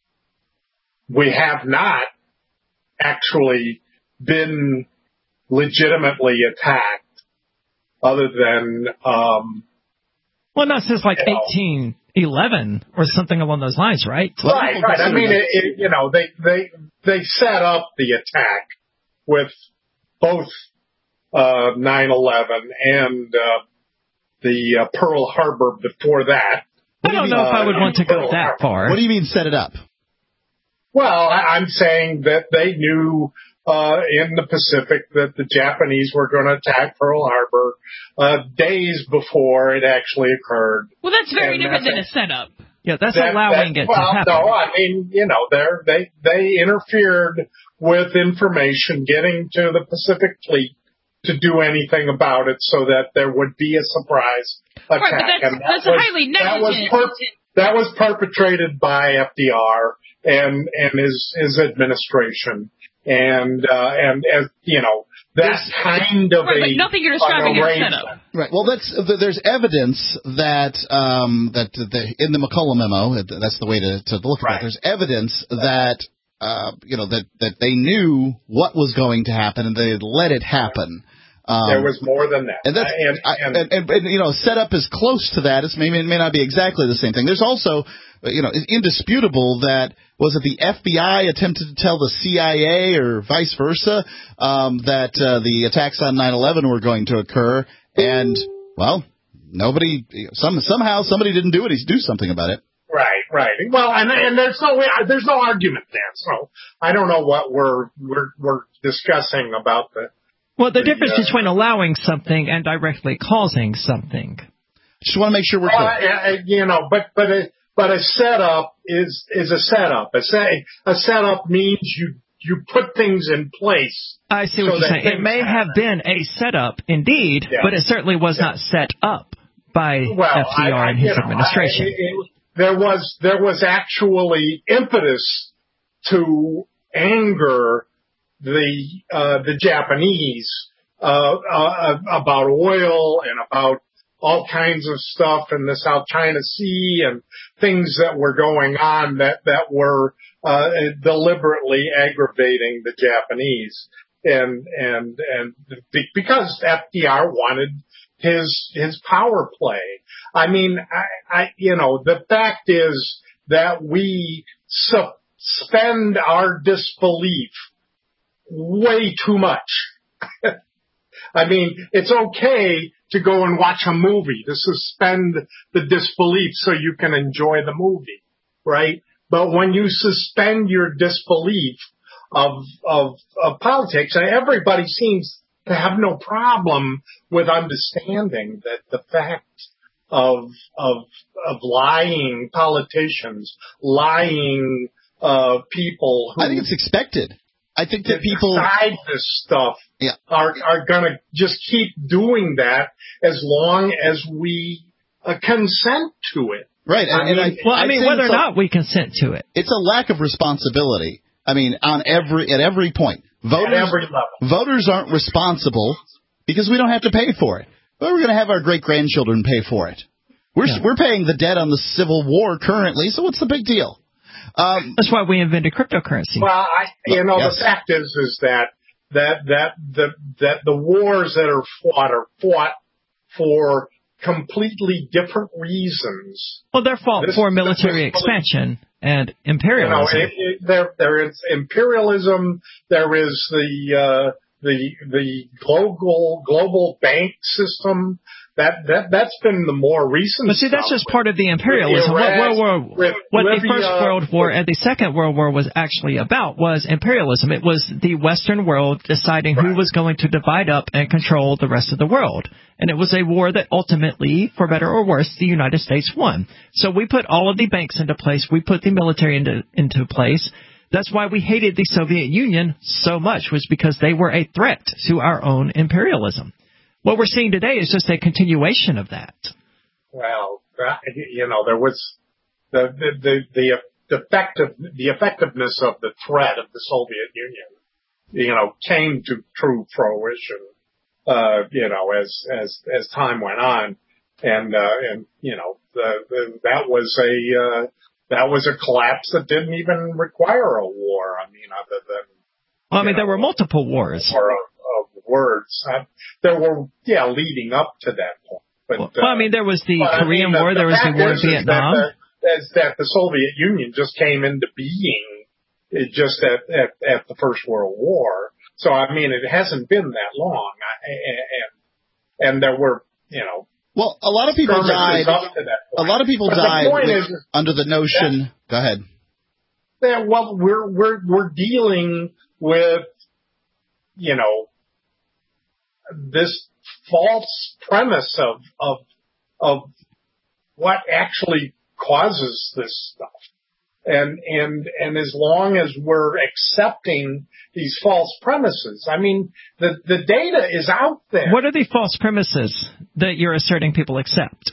Speaker 20: we have not actually been legitimately attacked other than um,
Speaker 2: well, not since like
Speaker 20: you know,
Speaker 2: eighteen eleven or something along those lines, right?
Speaker 20: Right, right. I mean, it, it, you know, they they they set up the attack with both uh, nine eleven and uh, the uh, Pearl Harbor before that.
Speaker 2: I don't know uh, if I would want to go that far.
Speaker 4: What do you mean set it up?
Speaker 20: Well, I, I'm saying that they knew uh, in the Pacific that the Japanese were going to attack Pearl Harbor uh, days before it actually occurred.
Speaker 3: Well, that's very
Speaker 20: and
Speaker 3: different
Speaker 20: that's,
Speaker 3: than a setup.
Speaker 2: Yeah, that's
Speaker 20: that,
Speaker 2: allowing
Speaker 20: that,
Speaker 2: it
Speaker 20: well,
Speaker 2: to happen.
Speaker 20: No, I mean, you know, they're, they they interfered with information getting to the Pacific Fleet to do anything about it so that there would be a surprise attack.
Speaker 3: Right, but that's,
Speaker 20: and that
Speaker 3: that's
Speaker 20: was,
Speaker 3: highly
Speaker 20: that was,
Speaker 3: negligent.
Speaker 20: per, that was perpetrated by F D R and and his his administration. And, uh, and, as, you know, that
Speaker 3: there's,
Speaker 20: kind of
Speaker 3: right,
Speaker 20: a...
Speaker 3: but nothing you're describing is set up.
Speaker 4: Right. Well, that's, there's evidence that, um, that the, in the McCullough memo, that's the way to, to look at
Speaker 20: right.
Speaker 4: it. There's evidence that, uh, you know, that, that they knew what was going to happen and they let it happen. Um,
Speaker 20: there was more than that.
Speaker 4: And, that's,
Speaker 20: and, and,
Speaker 4: and, and, and, you know, set up as close to that. It's maybe, it may not be exactly the same thing. There's also, you know, it's indisputable that, was it the F B I attempted to tell the C I A or vice versa um, that uh, the attacks on nine eleven were going to occur? And, well, nobody, some somehow somebody didn't do it. He's do something about it.
Speaker 20: Right, right. Well, and and there's no there's no argument there. So I don't know what we're we're we're discussing about the.
Speaker 2: Well, the,
Speaker 20: the
Speaker 2: difference
Speaker 20: uh,
Speaker 2: between allowing something and directly causing something.
Speaker 4: Just want to make sure we're
Speaker 20: well,
Speaker 4: clear.
Speaker 20: I, I, you know, but but a, but a setup is is a setup. A set a setup means you you put things in place.
Speaker 2: I see what
Speaker 20: so
Speaker 2: you're saying. It may have been a setup, indeed, yeah. but it certainly was yeah. not set up by
Speaker 20: well,
Speaker 2: F D R
Speaker 20: I, I,
Speaker 2: and his
Speaker 20: you know,
Speaker 2: administration.
Speaker 20: I, it, there was there was actually impetus to anger the uh, the Japanese uh, uh, about oil and about all kinds of stuff in the South China Sea and things that were going on that that were uh, deliberately aggravating the Japanese, and and and because F D R wanted his his power play. I mean, I, I you know the fact is that we suspend our disbelief way too much. I mean, it's okay to go and watch a movie, to suspend the disbelief so you can enjoy the movie, right? But when you suspend your disbelief of of, of politics, everybody seems to have no problem with understanding that the fact of of of lying politicians, lying uh, people who
Speaker 4: I think it's expected. I think that people
Speaker 20: decide this stuff
Speaker 4: yeah.
Speaker 20: are are going to just keep doing that as long as we uh, consent to it.
Speaker 4: Right.
Speaker 20: I
Speaker 4: and,
Speaker 20: mean,
Speaker 4: and I,
Speaker 2: well, I mean, whether or
Speaker 4: a,
Speaker 2: not we consent to it,
Speaker 4: it's a lack of responsibility. I mean, on every at every point, voters
Speaker 20: at every level.
Speaker 4: voters aren't responsible because we don't have to pay for it. But we're going to have our great grandchildren pay for it. We're yeah. we're paying the debt on the Civil War currently. So what's the big deal?
Speaker 2: Um, That's why we invented cryptocurrency.
Speaker 20: Well, I, you know,
Speaker 4: yes.
Speaker 20: the fact is, is that that that the that the wars that are fought are fought for completely different reasons.
Speaker 2: Well, they're fought this, for military expansion and imperialism.
Speaker 20: You know, it, it, there there is imperialism. There is the uh, the the global global bank system. That that that's been the more recent.
Speaker 2: But see, that's
Speaker 20: stuff.
Speaker 2: just part of the imperialism.
Speaker 20: Iraq,
Speaker 2: what World War, what
Speaker 20: Libya,
Speaker 2: the First World War and the Second World War was actually about was imperialism. It was the Western world deciding
Speaker 20: right.
Speaker 2: who was going to divide up and control the rest of the world. And it was a war that ultimately, for better or worse, the United States won. So we put all of the banks into place. We put the military into into place. That's why we hated the Soviet Union so much, was because they were a threat to our own imperialism. What we're seeing today is just a continuation of that.
Speaker 20: Well, you know, there was the the the the, the effective the effectiveness of the threat of the Soviet Union, you know, came to true fruition, uh, you know, as as as time went on, and uh, and you know, the, the, that was a uh, that was a collapse that didn't even require a war. I mean, other than
Speaker 2: well, I mean,
Speaker 20: know,
Speaker 2: there were multiple wars.
Speaker 20: War of, of words. Uh, there were, yeah, leading up to that point. But,
Speaker 2: well, uh, I mean, there was the Korean
Speaker 20: I mean,
Speaker 2: War,
Speaker 20: the,
Speaker 2: there was the war in Vietnam.
Speaker 20: That the, is that the Soviet Union just came into being it just at, at, at the First World War. So, I mean, it hasn't been that long. And, and there were, you know.
Speaker 4: Well, a lot of people died. A lot of people
Speaker 20: but
Speaker 4: died with,
Speaker 20: is,
Speaker 4: under the notion. That, go ahead.
Speaker 20: That, well, we're, we're, we're dealing with, you know, this false premise of, of, of what actually causes this stuff. And, and, and as long as we're accepting these false premises, I mean, the, the data is out there.
Speaker 2: What are the false premises that you're asserting people accept?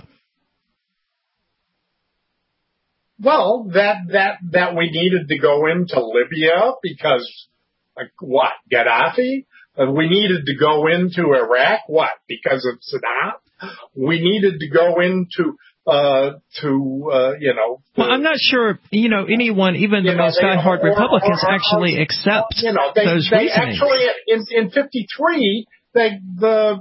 Speaker 20: Well, that, that, that we needed to go into Libya because, like, what, Gaddafi? Uh, we needed to go into Iraq, what, because of Saddam? We needed to go into, uh, to, uh, you know.
Speaker 2: Well, I'm not sure, you know, anyone, even the most diehard Republicans or, or, actually accept
Speaker 20: you know, they,
Speaker 2: those
Speaker 20: they
Speaker 2: reasonings.
Speaker 20: Actually, in, in fifty-three, they, the.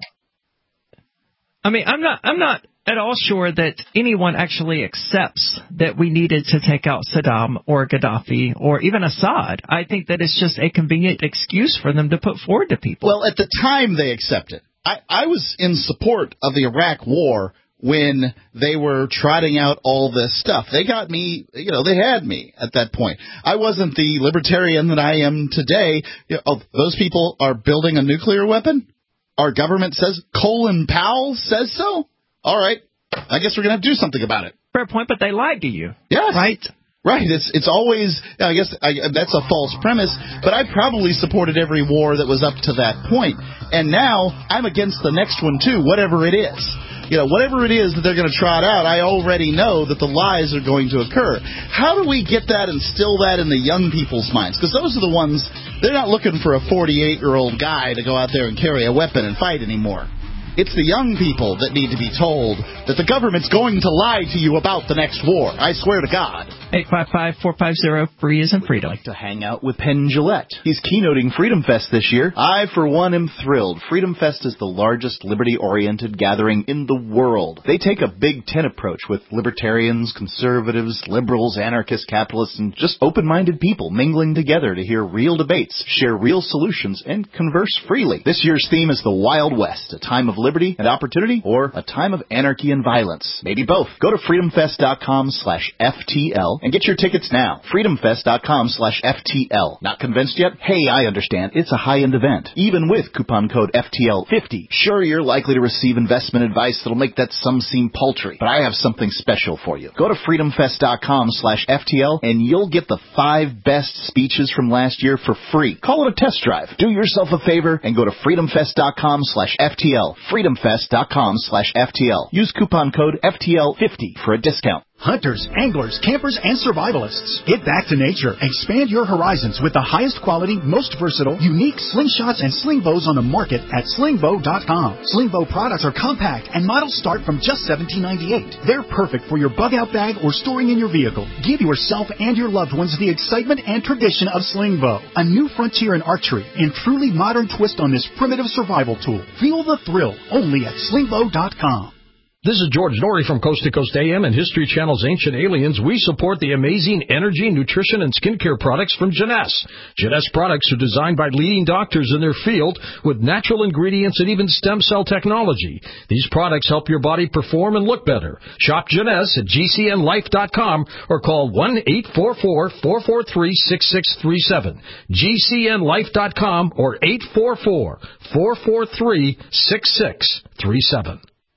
Speaker 2: I mean, I'm not, I'm not at all sure that anyone actually accepts that we needed to take out Saddam or Gaddafi or even Assad. I think that it's just a convenient excuse for them to put forward to people.
Speaker 4: Well, at the time they accepted. I, I was in support of the Iraq War when they were trotting out all this stuff. They got me, you know, they had me at that point. I wasn't the libertarian that I am today. You know, oh, those people are building a nuclear weapon? Our government says, Colin Powell says so? All right, I guess we're going to have to do something about it.
Speaker 2: Fair point, but they lied to you.
Speaker 4: Yes.
Speaker 2: Right?
Speaker 4: Right. It's it's always, I guess I, that's a false premise, but I probably supported every war that was up to that point. And now I'm against the next one, too, whatever it is. You know, whatever it is that they're going to trot out, I already know that the lies are going to occur. How do we get that, instill that in the young people's minds? Because those are the ones, they're not looking for a forty-eight-year-old guy to go out there and carry a weapon and fight anymore. It's the young people that need to be told that the government's going to lie to you about the next war. I swear to God.
Speaker 2: eight five five, four five zero, free as in freedom.
Speaker 21: I'd like to hang out with Penn Jillette. He's keynoting Freedom Fest this year. I, for one, am thrilled. Freedom Fest is the largest liberty-oriented gathering in the world. They take a Big Ten approach with libertarians, conservatives, liberals, anarchists, capitalists, and just open-minded people mingling together to hear real debates, share real solutions, and converse freely. This year's theme is the Wild West, a time of liberty and opportunity, or a time of anarchy and violence. Maybe both. Go to freedomfest.com slash FTL and get your tickets now. freedomfest.com slash FTL. Not convinced yet? Hey, I understand. It's a high-end event. Even with coupon code F T L fifty. Sure, you're likely to receive investment advice that'll make that sum seem paltry, but I have something special for you. Go to freedomfest.com slash FTL and you'll get the five best speeches from last year for free. Call it a test drive. Do yourself a favor and go to freedomfest.com slash FTL. freedomfest.com slash FTL. Use coupon code F T L fifty for a discount.
Speaker 22: Hunters, anglers, campers, and survivalists. Get back to nature. Expand your horizons with the highest quality, most versatile, unique slingshots and sling bows on the market at sling bow dot com. Sling bow products are compact and models start from just seventeen ninety-eight. They're perfect for your bug-out bag or storing in your vehicle. Give yourself and your loved ones the excitement and tradition of sling bow. A new frontier in archery and truly modern twist on this primitive survival tool. Feel the thrill only at sling bow dot com.
Speaker 23: This is George Norrie from Coast to Coast A M and History Channel's Ancient Aliens. We support the amazing energy, nutrition, and skincare products from Jeunesse. Jeunesse products are designed by leading doctors in their field with natural ingredients and even stem cell technology. These products help your body perform and look better. Shop Jeunesse at G C N life dot com or call one eight four four, four four three, six six three seven. G C N life dot com or eight four four, four four three, six six three seven.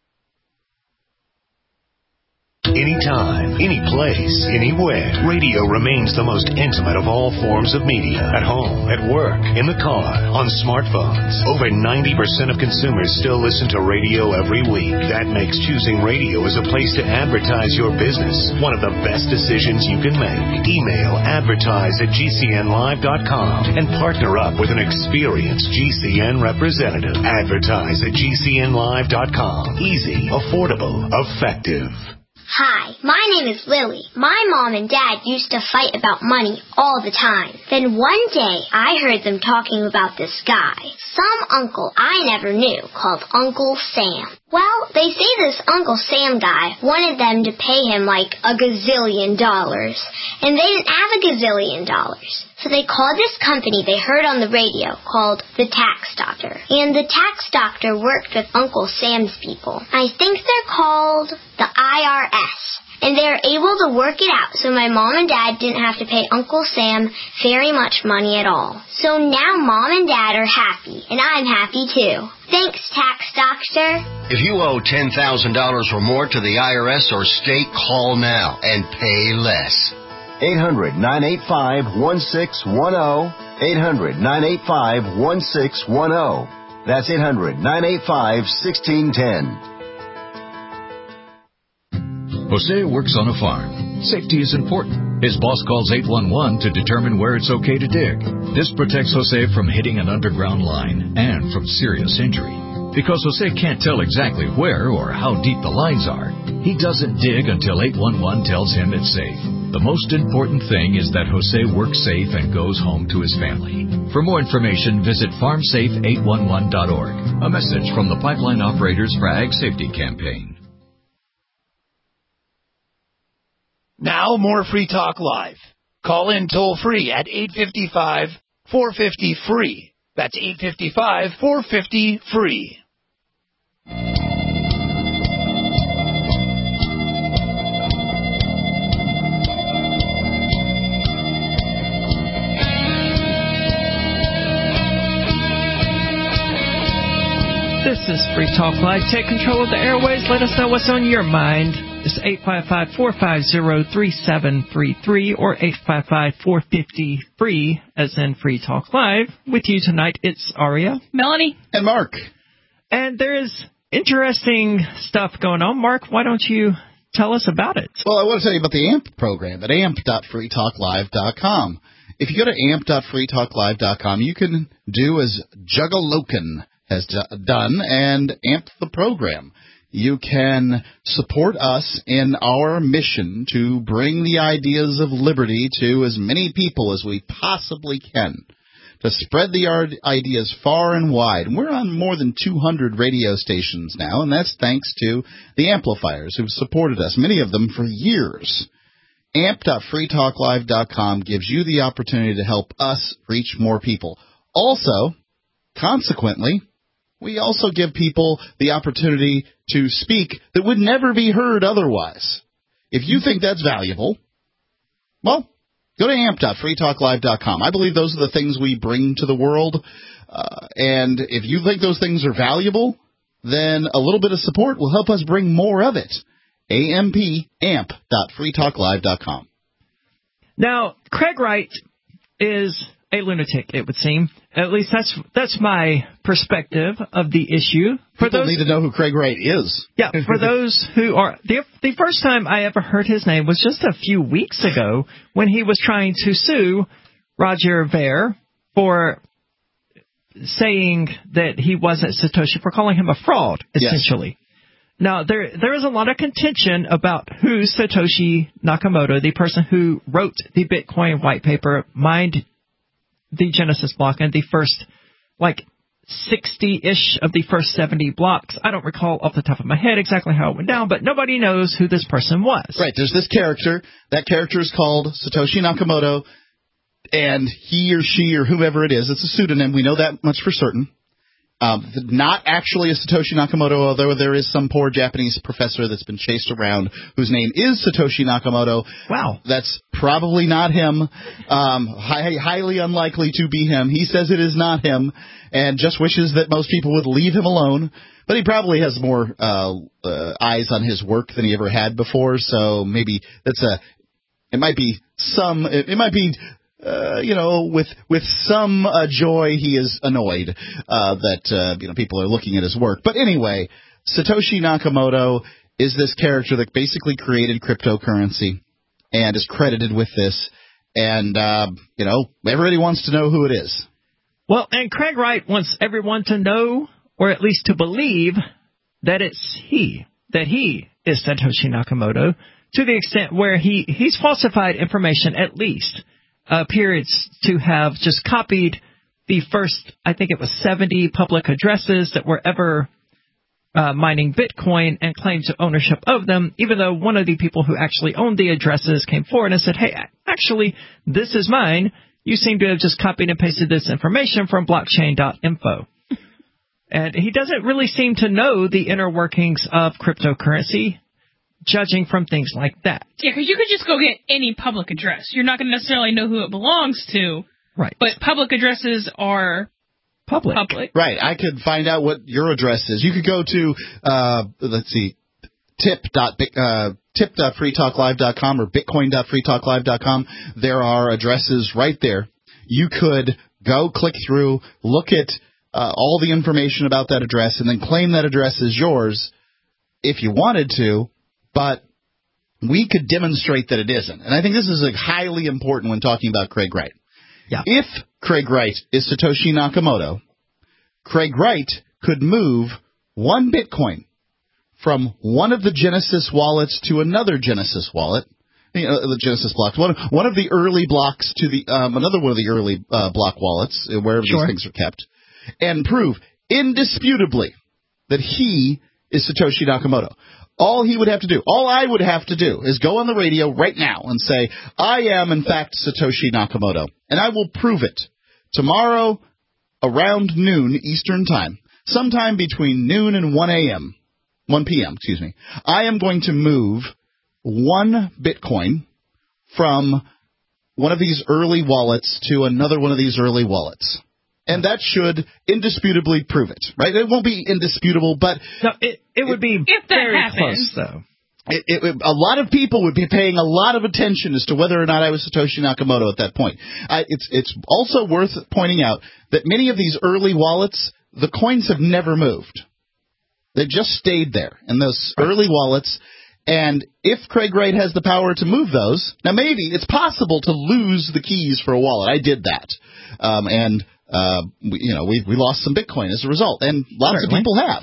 Speaker 1: Anytime, any place, anywhere. Radio remains the most intimate of all forms of media. At home, at work, in the car, on smartphones. Over ninety percent of consumers still listen to radio every week. That makes choosing radio as a place to advertise your business one of the best decisions you can make. Email advertise at G C N live dot com and partner up with an experienced G C N representative. Advertise at G C N live dot com. Easy, affordable, effective.
Speaker 5: Hi, my name is Lily. My mom and dad used to fight about money all the time. Then one day, I heard them talking about this guy, some uncle I never knew, called Uncle Sam. Well, they say this Uncle Sam guy wanted them to pay him like a gazillion dollars, and they didn't have a gazillion dollars. So they called this company they heard on the radio called the Tax Doctor. And the Tax Doctor worked with Uncle Sam's people. I think they're called the I R S. And they were able to work it out so my mom and dad didn't have to pay Uncle Sam very much money at all. So now mom and dad are happy, and I'm happy too. Thanks, Tax Doctor.
Speaker 18: If you owe ten thousand dollars or more to the I R S or state, call now and pay less. eight hundred, nine eight five, one six one zero. eight hundred, nine eight five, one six one zero. That's eight hundred, nine eight five, one six one zero.
Speaker 6: Jose works on a farm. Safety is important. His boss calls eight one one to determine where it's okay to dig. This protects Jose from hitting an underground line and from serious injury. Because Jose can't tell exactly where or how deep the lines are, he doesn't dig until eight one one tells him it's safe. The most important thing is that Jose works safe and goes home to his family. For more information, visit farm safe eight one one dot org. A message from the Pipeline Operators for Ag Safety Campaign.
Speaker 11: Now more Free Talk Live. Call in toll free at eight five five, four five zero, free. That's eight five five, four five zero, free.
Speaker 2: This is Free Talk Live. Take control of the airways. Let us know what's on your mind. It's eight five five, four five zero, three seven three three or eight five five, four five zero, free, as in Free Talk Live. With you tonight, it's Aria,
Speaker 3: Melanie,
Speaker 4: and Mark.
Speaker 2: And there is interesting stuff going on. Mark, why don't you tell us about it?
Speaker 4: Well, I want to tell you about the A M P program at amp dot free talk live dot com. If you go to amp dot free talk live dot com, you can do as Juggaloken has done and amp the program. You can support us in our mission to bring the ideas of liberty to as many people as we possibly can, to spread the ideas far and wide. And we're on more than two hundred radio stations now, and that's thanks to the amplifiers who've supported us, many of them for years. amp dot free talk live dot com gives you the opportunity to help us reach more people. Also, consequently, we also give people the opportunity to speak that would never be heard otherwise. If you think that's valuable, well, go to amp dot free talk live dot com. I believe those are the things we bring to the world. Uh, and if you think those things are valuable, then a little bit of support will help us bring more of it. A M P, amp dot free talk live dot com.
Speaker 2: Now, Craig Wright is a lunatic, it would seem. At least that's that's my perspective of the issue.
Speaker 4: For People those, need to know who Craig Wright is.
Speaker 2: Yeah, for those who are... The, the first time I ever heard his name was just a few weeks ago when he was trying to sue Roger Ver for saying that he wasn't Satoshi, for calling him a fraud, essentially. Yes. Now, there there is a lot of contention about who Satoshi Nakamoto, the person who wrote the Bitcoin white paper, mined the Genesis block and the first, like, sixty-ish of the first seventy blocks. I don't recall off the top of my head exactly how it went down, but nobody knows who this person was.
Speaker 4: Right, there's this character. That character is called Satoshi Nakamoto, and he or she or whoever it is, it's a pseudonym. We know that much for certain. Um, not actually a Satoshi Nakamoto, although there is some poor Japanese professor that's been chased around whose name is Satoshi Nakamoto.
Speaker 2: Wow.
Speaker 4: That's probably not him. Um, high, highly unlikely to be him. He says it is not him and just wishes that most people would leave him alone. But he probably has more uh, uh, eyes on his work than he ever had before, so maybe that's a – it might be some – it might be – Uh, you know, with with some uh, joy, he is annoyed uh, that uh, you know people are looking at his work. But anyway, Satoshi Nakamoto is this character that basically created cryptocurrency and is credited with this. And uh, you know, everybody wants to know who it is.
Speaker 2: Well, and Craig Wright wants everyone to know, or at least to believe, that it's he. that he is Satoshi Nakamoto, to the extent where he, he's falsified information at least, appears to have just copied the first, I think it was seventy public addresses that were ever uh, mining Bitcoin and claimed to ownership of them, even though one of the people who actually owned the addresses came forward and said, hey, actually, this is mine. You seem to have just copied and pasted this information from blockchain dot info. And he doesn't really seem to know the inner workings of cryptocurrency, judging from things like that.
Speaker 3: Yeah, because you could just go get any public address. You're not going to necessarily know who it belongs to.
Speaker 2: Right.
Speaker 3: But public addresses are
Speaker 2: public.
Speaker 3: public.
Speaker 4: Right. I could find out what your address is. You could go to, uh, let's see, tip dot free talk live dot com or bitcoin dot free talk live dot com. There are addresses right there. You could go click through, look at uh, all the information about that address, and then claim that address as yours if you wanted to, but we could demonstrate that it isn't. And I think this is like highly important when talking about Craig Wright.
Speaker 2: Yeah.
Speaker 4: If Craig Wright is Satoshi Nakamoto, Craig Wright could move one Bitcoin from one of the Genesis wallets to another Genesis wallet, you know, the Genesis blocks, one, one of the early blocks to the um, another one of the early uh, block wallets, wherever
Speaker 2: Sure.
Speaker 4: these things are kept, and prove indisputably that he is Satoshi Nakamoto. All he would have to do, all I would have to do, is go on the radio right now and say, I am, in fact, Satoshi Nakamoto, and I will prove it tomorrow around noon Eastern Time, sometime between noon and one a.m., one p.m., excuse me. I am going to move one Bitcoin from one of these early wallets to another one of these early wallets. And that should indisputably prove it, right? It won't be indisputable, but
Speaker 2: no, it, it would be
Speaker 3: if that
Speaker 2: very
Speaker 3: happens,
Speaker 2: close, though.
Speaker 4: It, it, a lot of people would be paying a lot of attention as to whether or not I was Satoshi Nakamoto at that point. I, it's, it's also worth pointing out that many of these early wallets, the coins have never moved. They just stayed there in those early wallets. And if Craig Wright has the power to move those, now maybe it's possible to lose the keys for a wallet. I did that. Um, and, uh, we, you know, we, we lost some Bitcoin as a result. And lots
Speaker 2: Certainly.
Speaker 4: of people have.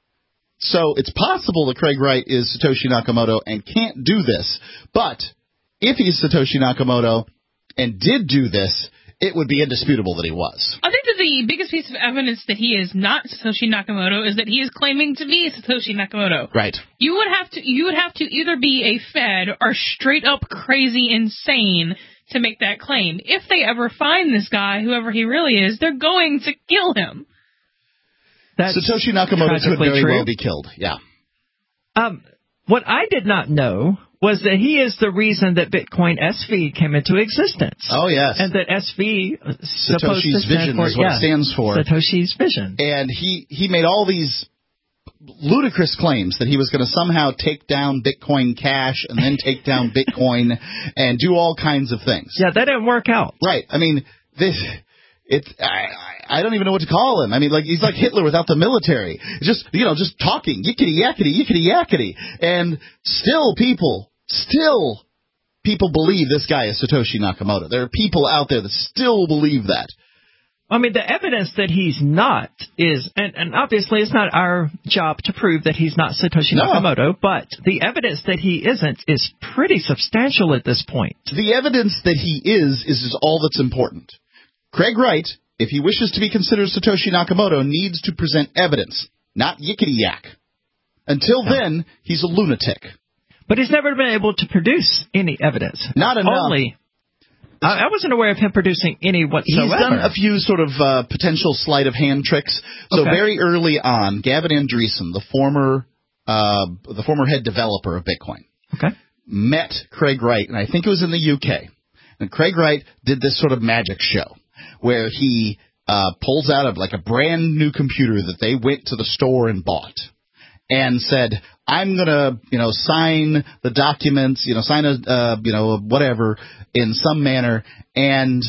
Speaker 4: So it's possible that Craig Wright is Satoshi Nakamoto and can't do this. But if he's Satoshi Nakamoto and did do this, it would be indisputable that he was.
Speaker 3: I think that the biggest piece of evidence that he is not Satoshi Nakamoto is that he is claiming to be Satoshi Nakamoto.
Speaker 4: Right.
Speaker 3: You would have to you would have to either be a Fed or straight up crazy insane to make that claim. If they ever find this guy, whoever he really is, they're going to kill him.
Speaker 2: That's
Speaker 4: Satoshi Nakamoto could
Speaker 2: tragically
Speaker 4: very
Speaker 2: true.
Speaker 4: well be killed. Yeah.
Speaker 2: Um, what I did not know was that he is the reason that Bitcoin S V came into existence.
Speaker 4: Oh, yes.
Speaker 2: And that S V is supposed to
Speaker 4: Satoshi's
Speaker 2: stand
Speaker 4: vision
Speaker 2: for,
Speaker 4: is what
Speaker 2: yeah,
Speaker 4: it stands for.
Speaker 2: Satoshi's vision.
Speaker 4: And he, he made all these ludicrous claims that he was going to somehow take down Bitcoin Cash and then take down Bitcoin and do all kinds of things.
Speaker 2: Yeah, that didn't work out.
Speaker 4: Right. I mean, this... It's I, I don't even know what to call him. I mean, like he's like Hitler without the military. Just you know, just talking yickety yakety yickety yakety, and still people, still people believe this guy is Satoshi Nakamoto. There are people out there that still believe that.
Speaker 2: I mean, the evidence that he's not is, and, and obviously it's not our job to prove that he's not Satoshi
Speaker 4: No.
Speaker 2: Nakamoto, but the evidence that he isn't is pretty substantial at this point.
Speaker 4: The evidence that he is is, is all that's important. Craig Wright, if he wishes to be considered Satoshi Nakamoto, needs to present evidence, not yickety-yak. Until
Speaker 2: No.
Speaker 4: then, he's a lunatic.
Speaker 2: But he's never been able to produce any evidence.
Speaker 4: Not enough.
Speaker 2: Only, I, I wasn't aware of him producing any whatsoever.
Speaker 4: He's done a few sort of uh, potential sleight of hand tricks. So
Speaker 2: Okay.
Speaker 4: very early on, Gavin Andreessen, the former uh, the former head developer of Bitcoin,
Speaker 2: okay.
Speaker 4: met Craig Wright, and I think it was in the U K. And Craig Wright did this sort of magic show where he uh, pulls out a, like a brand new computer that they went to the store and bought, and said, "I'm gonna, you know, sign the documents, you know, sign a, uh, you know, whatever in some manner," and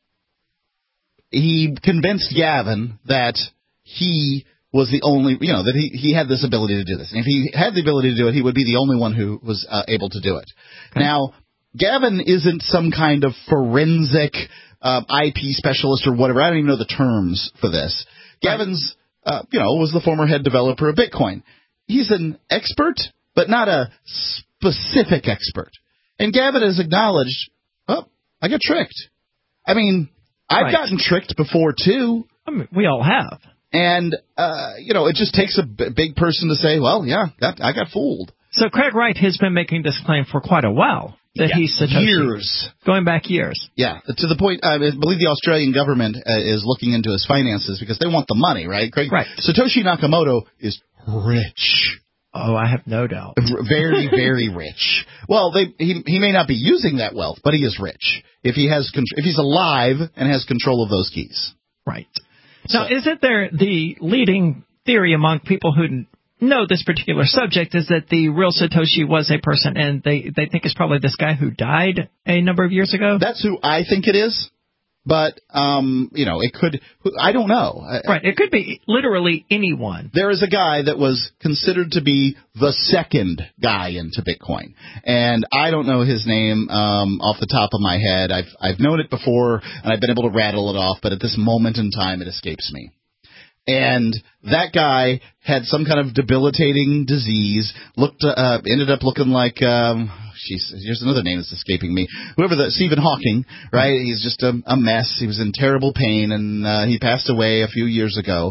Speaker 4: he convinced Gavin that he was the only, you know, that he, he had this ability to do this. And if he had the ability to do it, he would be the only one who was uh, able to do it. Okay. Now, Gavin isn't some kind of forensic uh, I P specialist or whatever. I don't even know the terms for this. Gavin's, uh, you know, was the former head developer of Bitcoin. he's an expert, but not a specific expert. And Gavin has acknowledged, oh, I got tricked. I mean, I've
Speaker 2: right.
Speaker 4: gotten tricked before, too.
Speaker 2: I mean, we all have.
Speaker 4: And, uh, you know, it just takes a b- big person to say, well, yeah, that, I got fooled.
Speaker 2: So Craig Wright has been making this claim for quite a while. That
Speaker 4: yeah,
Speaker 2: he's Satoshi.
Speaker 4: Years.
Speaker 2: Going back years.
Speaker 4: Yeah, to the point, I believe the Australian government uh, is looking into his finances because they want the money, right? Craig?
Speaker 2: Right.
Speaker 4: Satoshi Nakamoto is rich.
Speaker 2: Oh, I have no doubt.
Speaker 4: Very, very rich. Well, they, he he may not be using that wealth, but he is rich if he has if he's alive and has control of those keys.
Speaker 2: Right. So, now, isn't there the leading theory among people who know this particular subject is that the real Satoshi was a person, and they they think it's probably this guy who died a number of years ago?
Speaker 4: That's who I think it is. But, um, you know, it could, I don't know.
Speaker 2: Right, it could be literally anyone.
Speaker 4: There is a guy that was considered to be the second guy into Bitcoin. And I don't know his name um, off the top of my head. I've I've known it before, and I've been able to rattle it off, but at this moment in time, it escapes me. And that guy had some kind of debilitating disease, looked, uh, ended up looking like, um, Jeez, here's another name that's escaping me. Whoever the Stephen Hawking, right? He's just a, a mess. He was in terrible pain, and uh, he passed away a few years ago.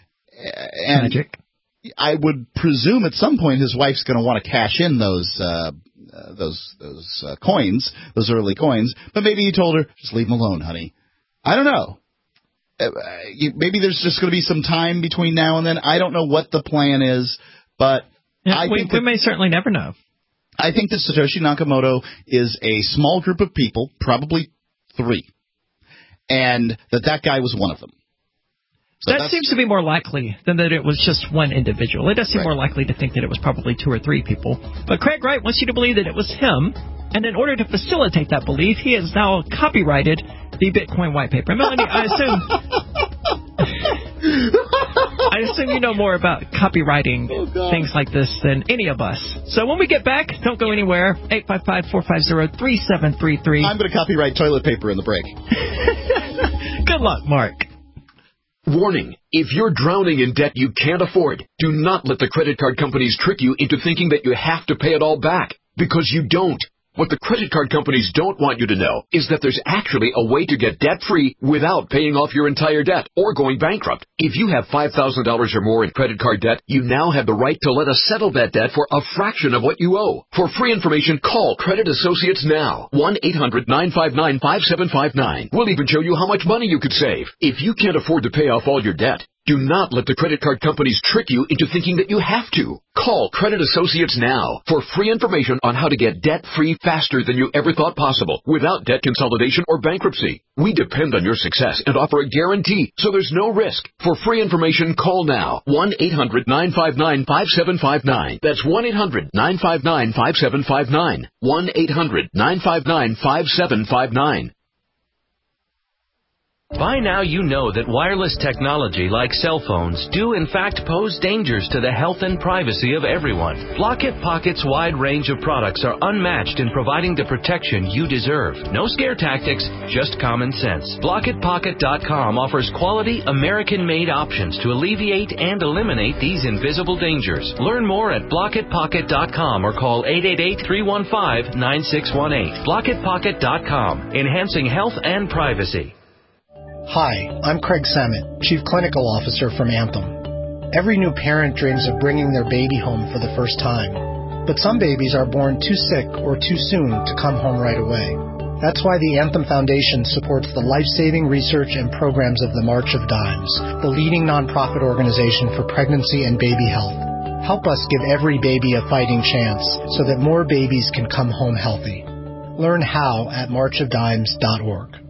Speaker 4: And
Speaker 2: Magic.
Speaker 4: I would presume at some point his wife's going to want to cash in those uh, uh, those those uh, coins, those early coins. But maybe he told her, just leave them alone, honey. I don't know. Uh, you, maybe there's just going to be some time between now and then. I don't know what the plan is, but
Speaker 2: yeah,
Speaker 4: I
Speaker 2: we,
Speaker 4: think
Speaker 2: we
Speaker 4: that,
Speaker 2: may certainly never know.
Speaker 4: I think that Satoshi Nakamoto is a small group of people, probably three, and that that guy was one of them. So
Speaker 2: that seems to be more likely than that it was just one individual. It does seem
Speaker 4: right.
Speaker 2: more likely to think that it was probably two or three people. But Craig Wright wants you to believe that it was him, and in order to facilitate that belief, he has now copyrighted the Bitcoin white paper. Melanie, I assume... I assume you know more about copywriting oh, things like this than any of us. So when we get back, don't go anywhere. eight five five, four five zero, three seven three three.
Speaker 4: I'm going to copyright toilet paper in the break.
Speaker 2: Good luck, Mark.
Speaker 7: Warning. If you're drowning in debt you can't afford, do not let the credit card companies trick you into thinking that you have to pay it all back, because you don't. What the credit card companies don't want you to know is that there's actually a way to get debt-free without paying off your entire debt or going bankrupt. If you have five thousand dollars or more in credit card debt, you now have the right to let us settle that debt for a fraction of what you owe. For free information, call Credit Associates now. one eight hundred nine five nine five seven five nine. We'll even show you how much money you could save. If you can't afford to pay off all your debt, do not let the credit card companies trick you into thinking that you have to. Call Credit Associates now for free information on how to get debt-free faster than you ever thought possible without debt consolidation or bankruptcy. We depend on your success and offer a guarantee, so there's no risk. For free information, call now. one eight hundred nine five nine five seven five nine. That's one eight hundred nine five nine five seven five nine. one eight hundred nine five nine five seven five nine.
Speaker 8: By now you know that wireless technology like cell phones do in fact pose dangers to the health and privacy of everyone. Blockit Pocket's wide range of products are unmatched in providing the protection you deserve. No scare tactics, just common sense. Blockit Pocket dot com offers quality American-made options to alleviate and eliminate these invisible dangers. Learn more at Blockit Pocket dot com or call eight eight eight, three one five, nine six one eight. Blockit Pocket dot com, enhancing health and privacy.
Speaker 9: Hi, I'm Craig Samet, Chief Clinical Officer from Anthem. Every new parent dreams of bringing their baby home for the first time. But some babies are born too sick or too soon to come home right away. That's why the Anthem Foundation supports the life-saving research and programs of the March of Dimes, the leading nonprofit organization for pregnancy and baby health. Help us give every baby a fighting chance so that more babies can come home healthy. Learn how at march of dimes dot org.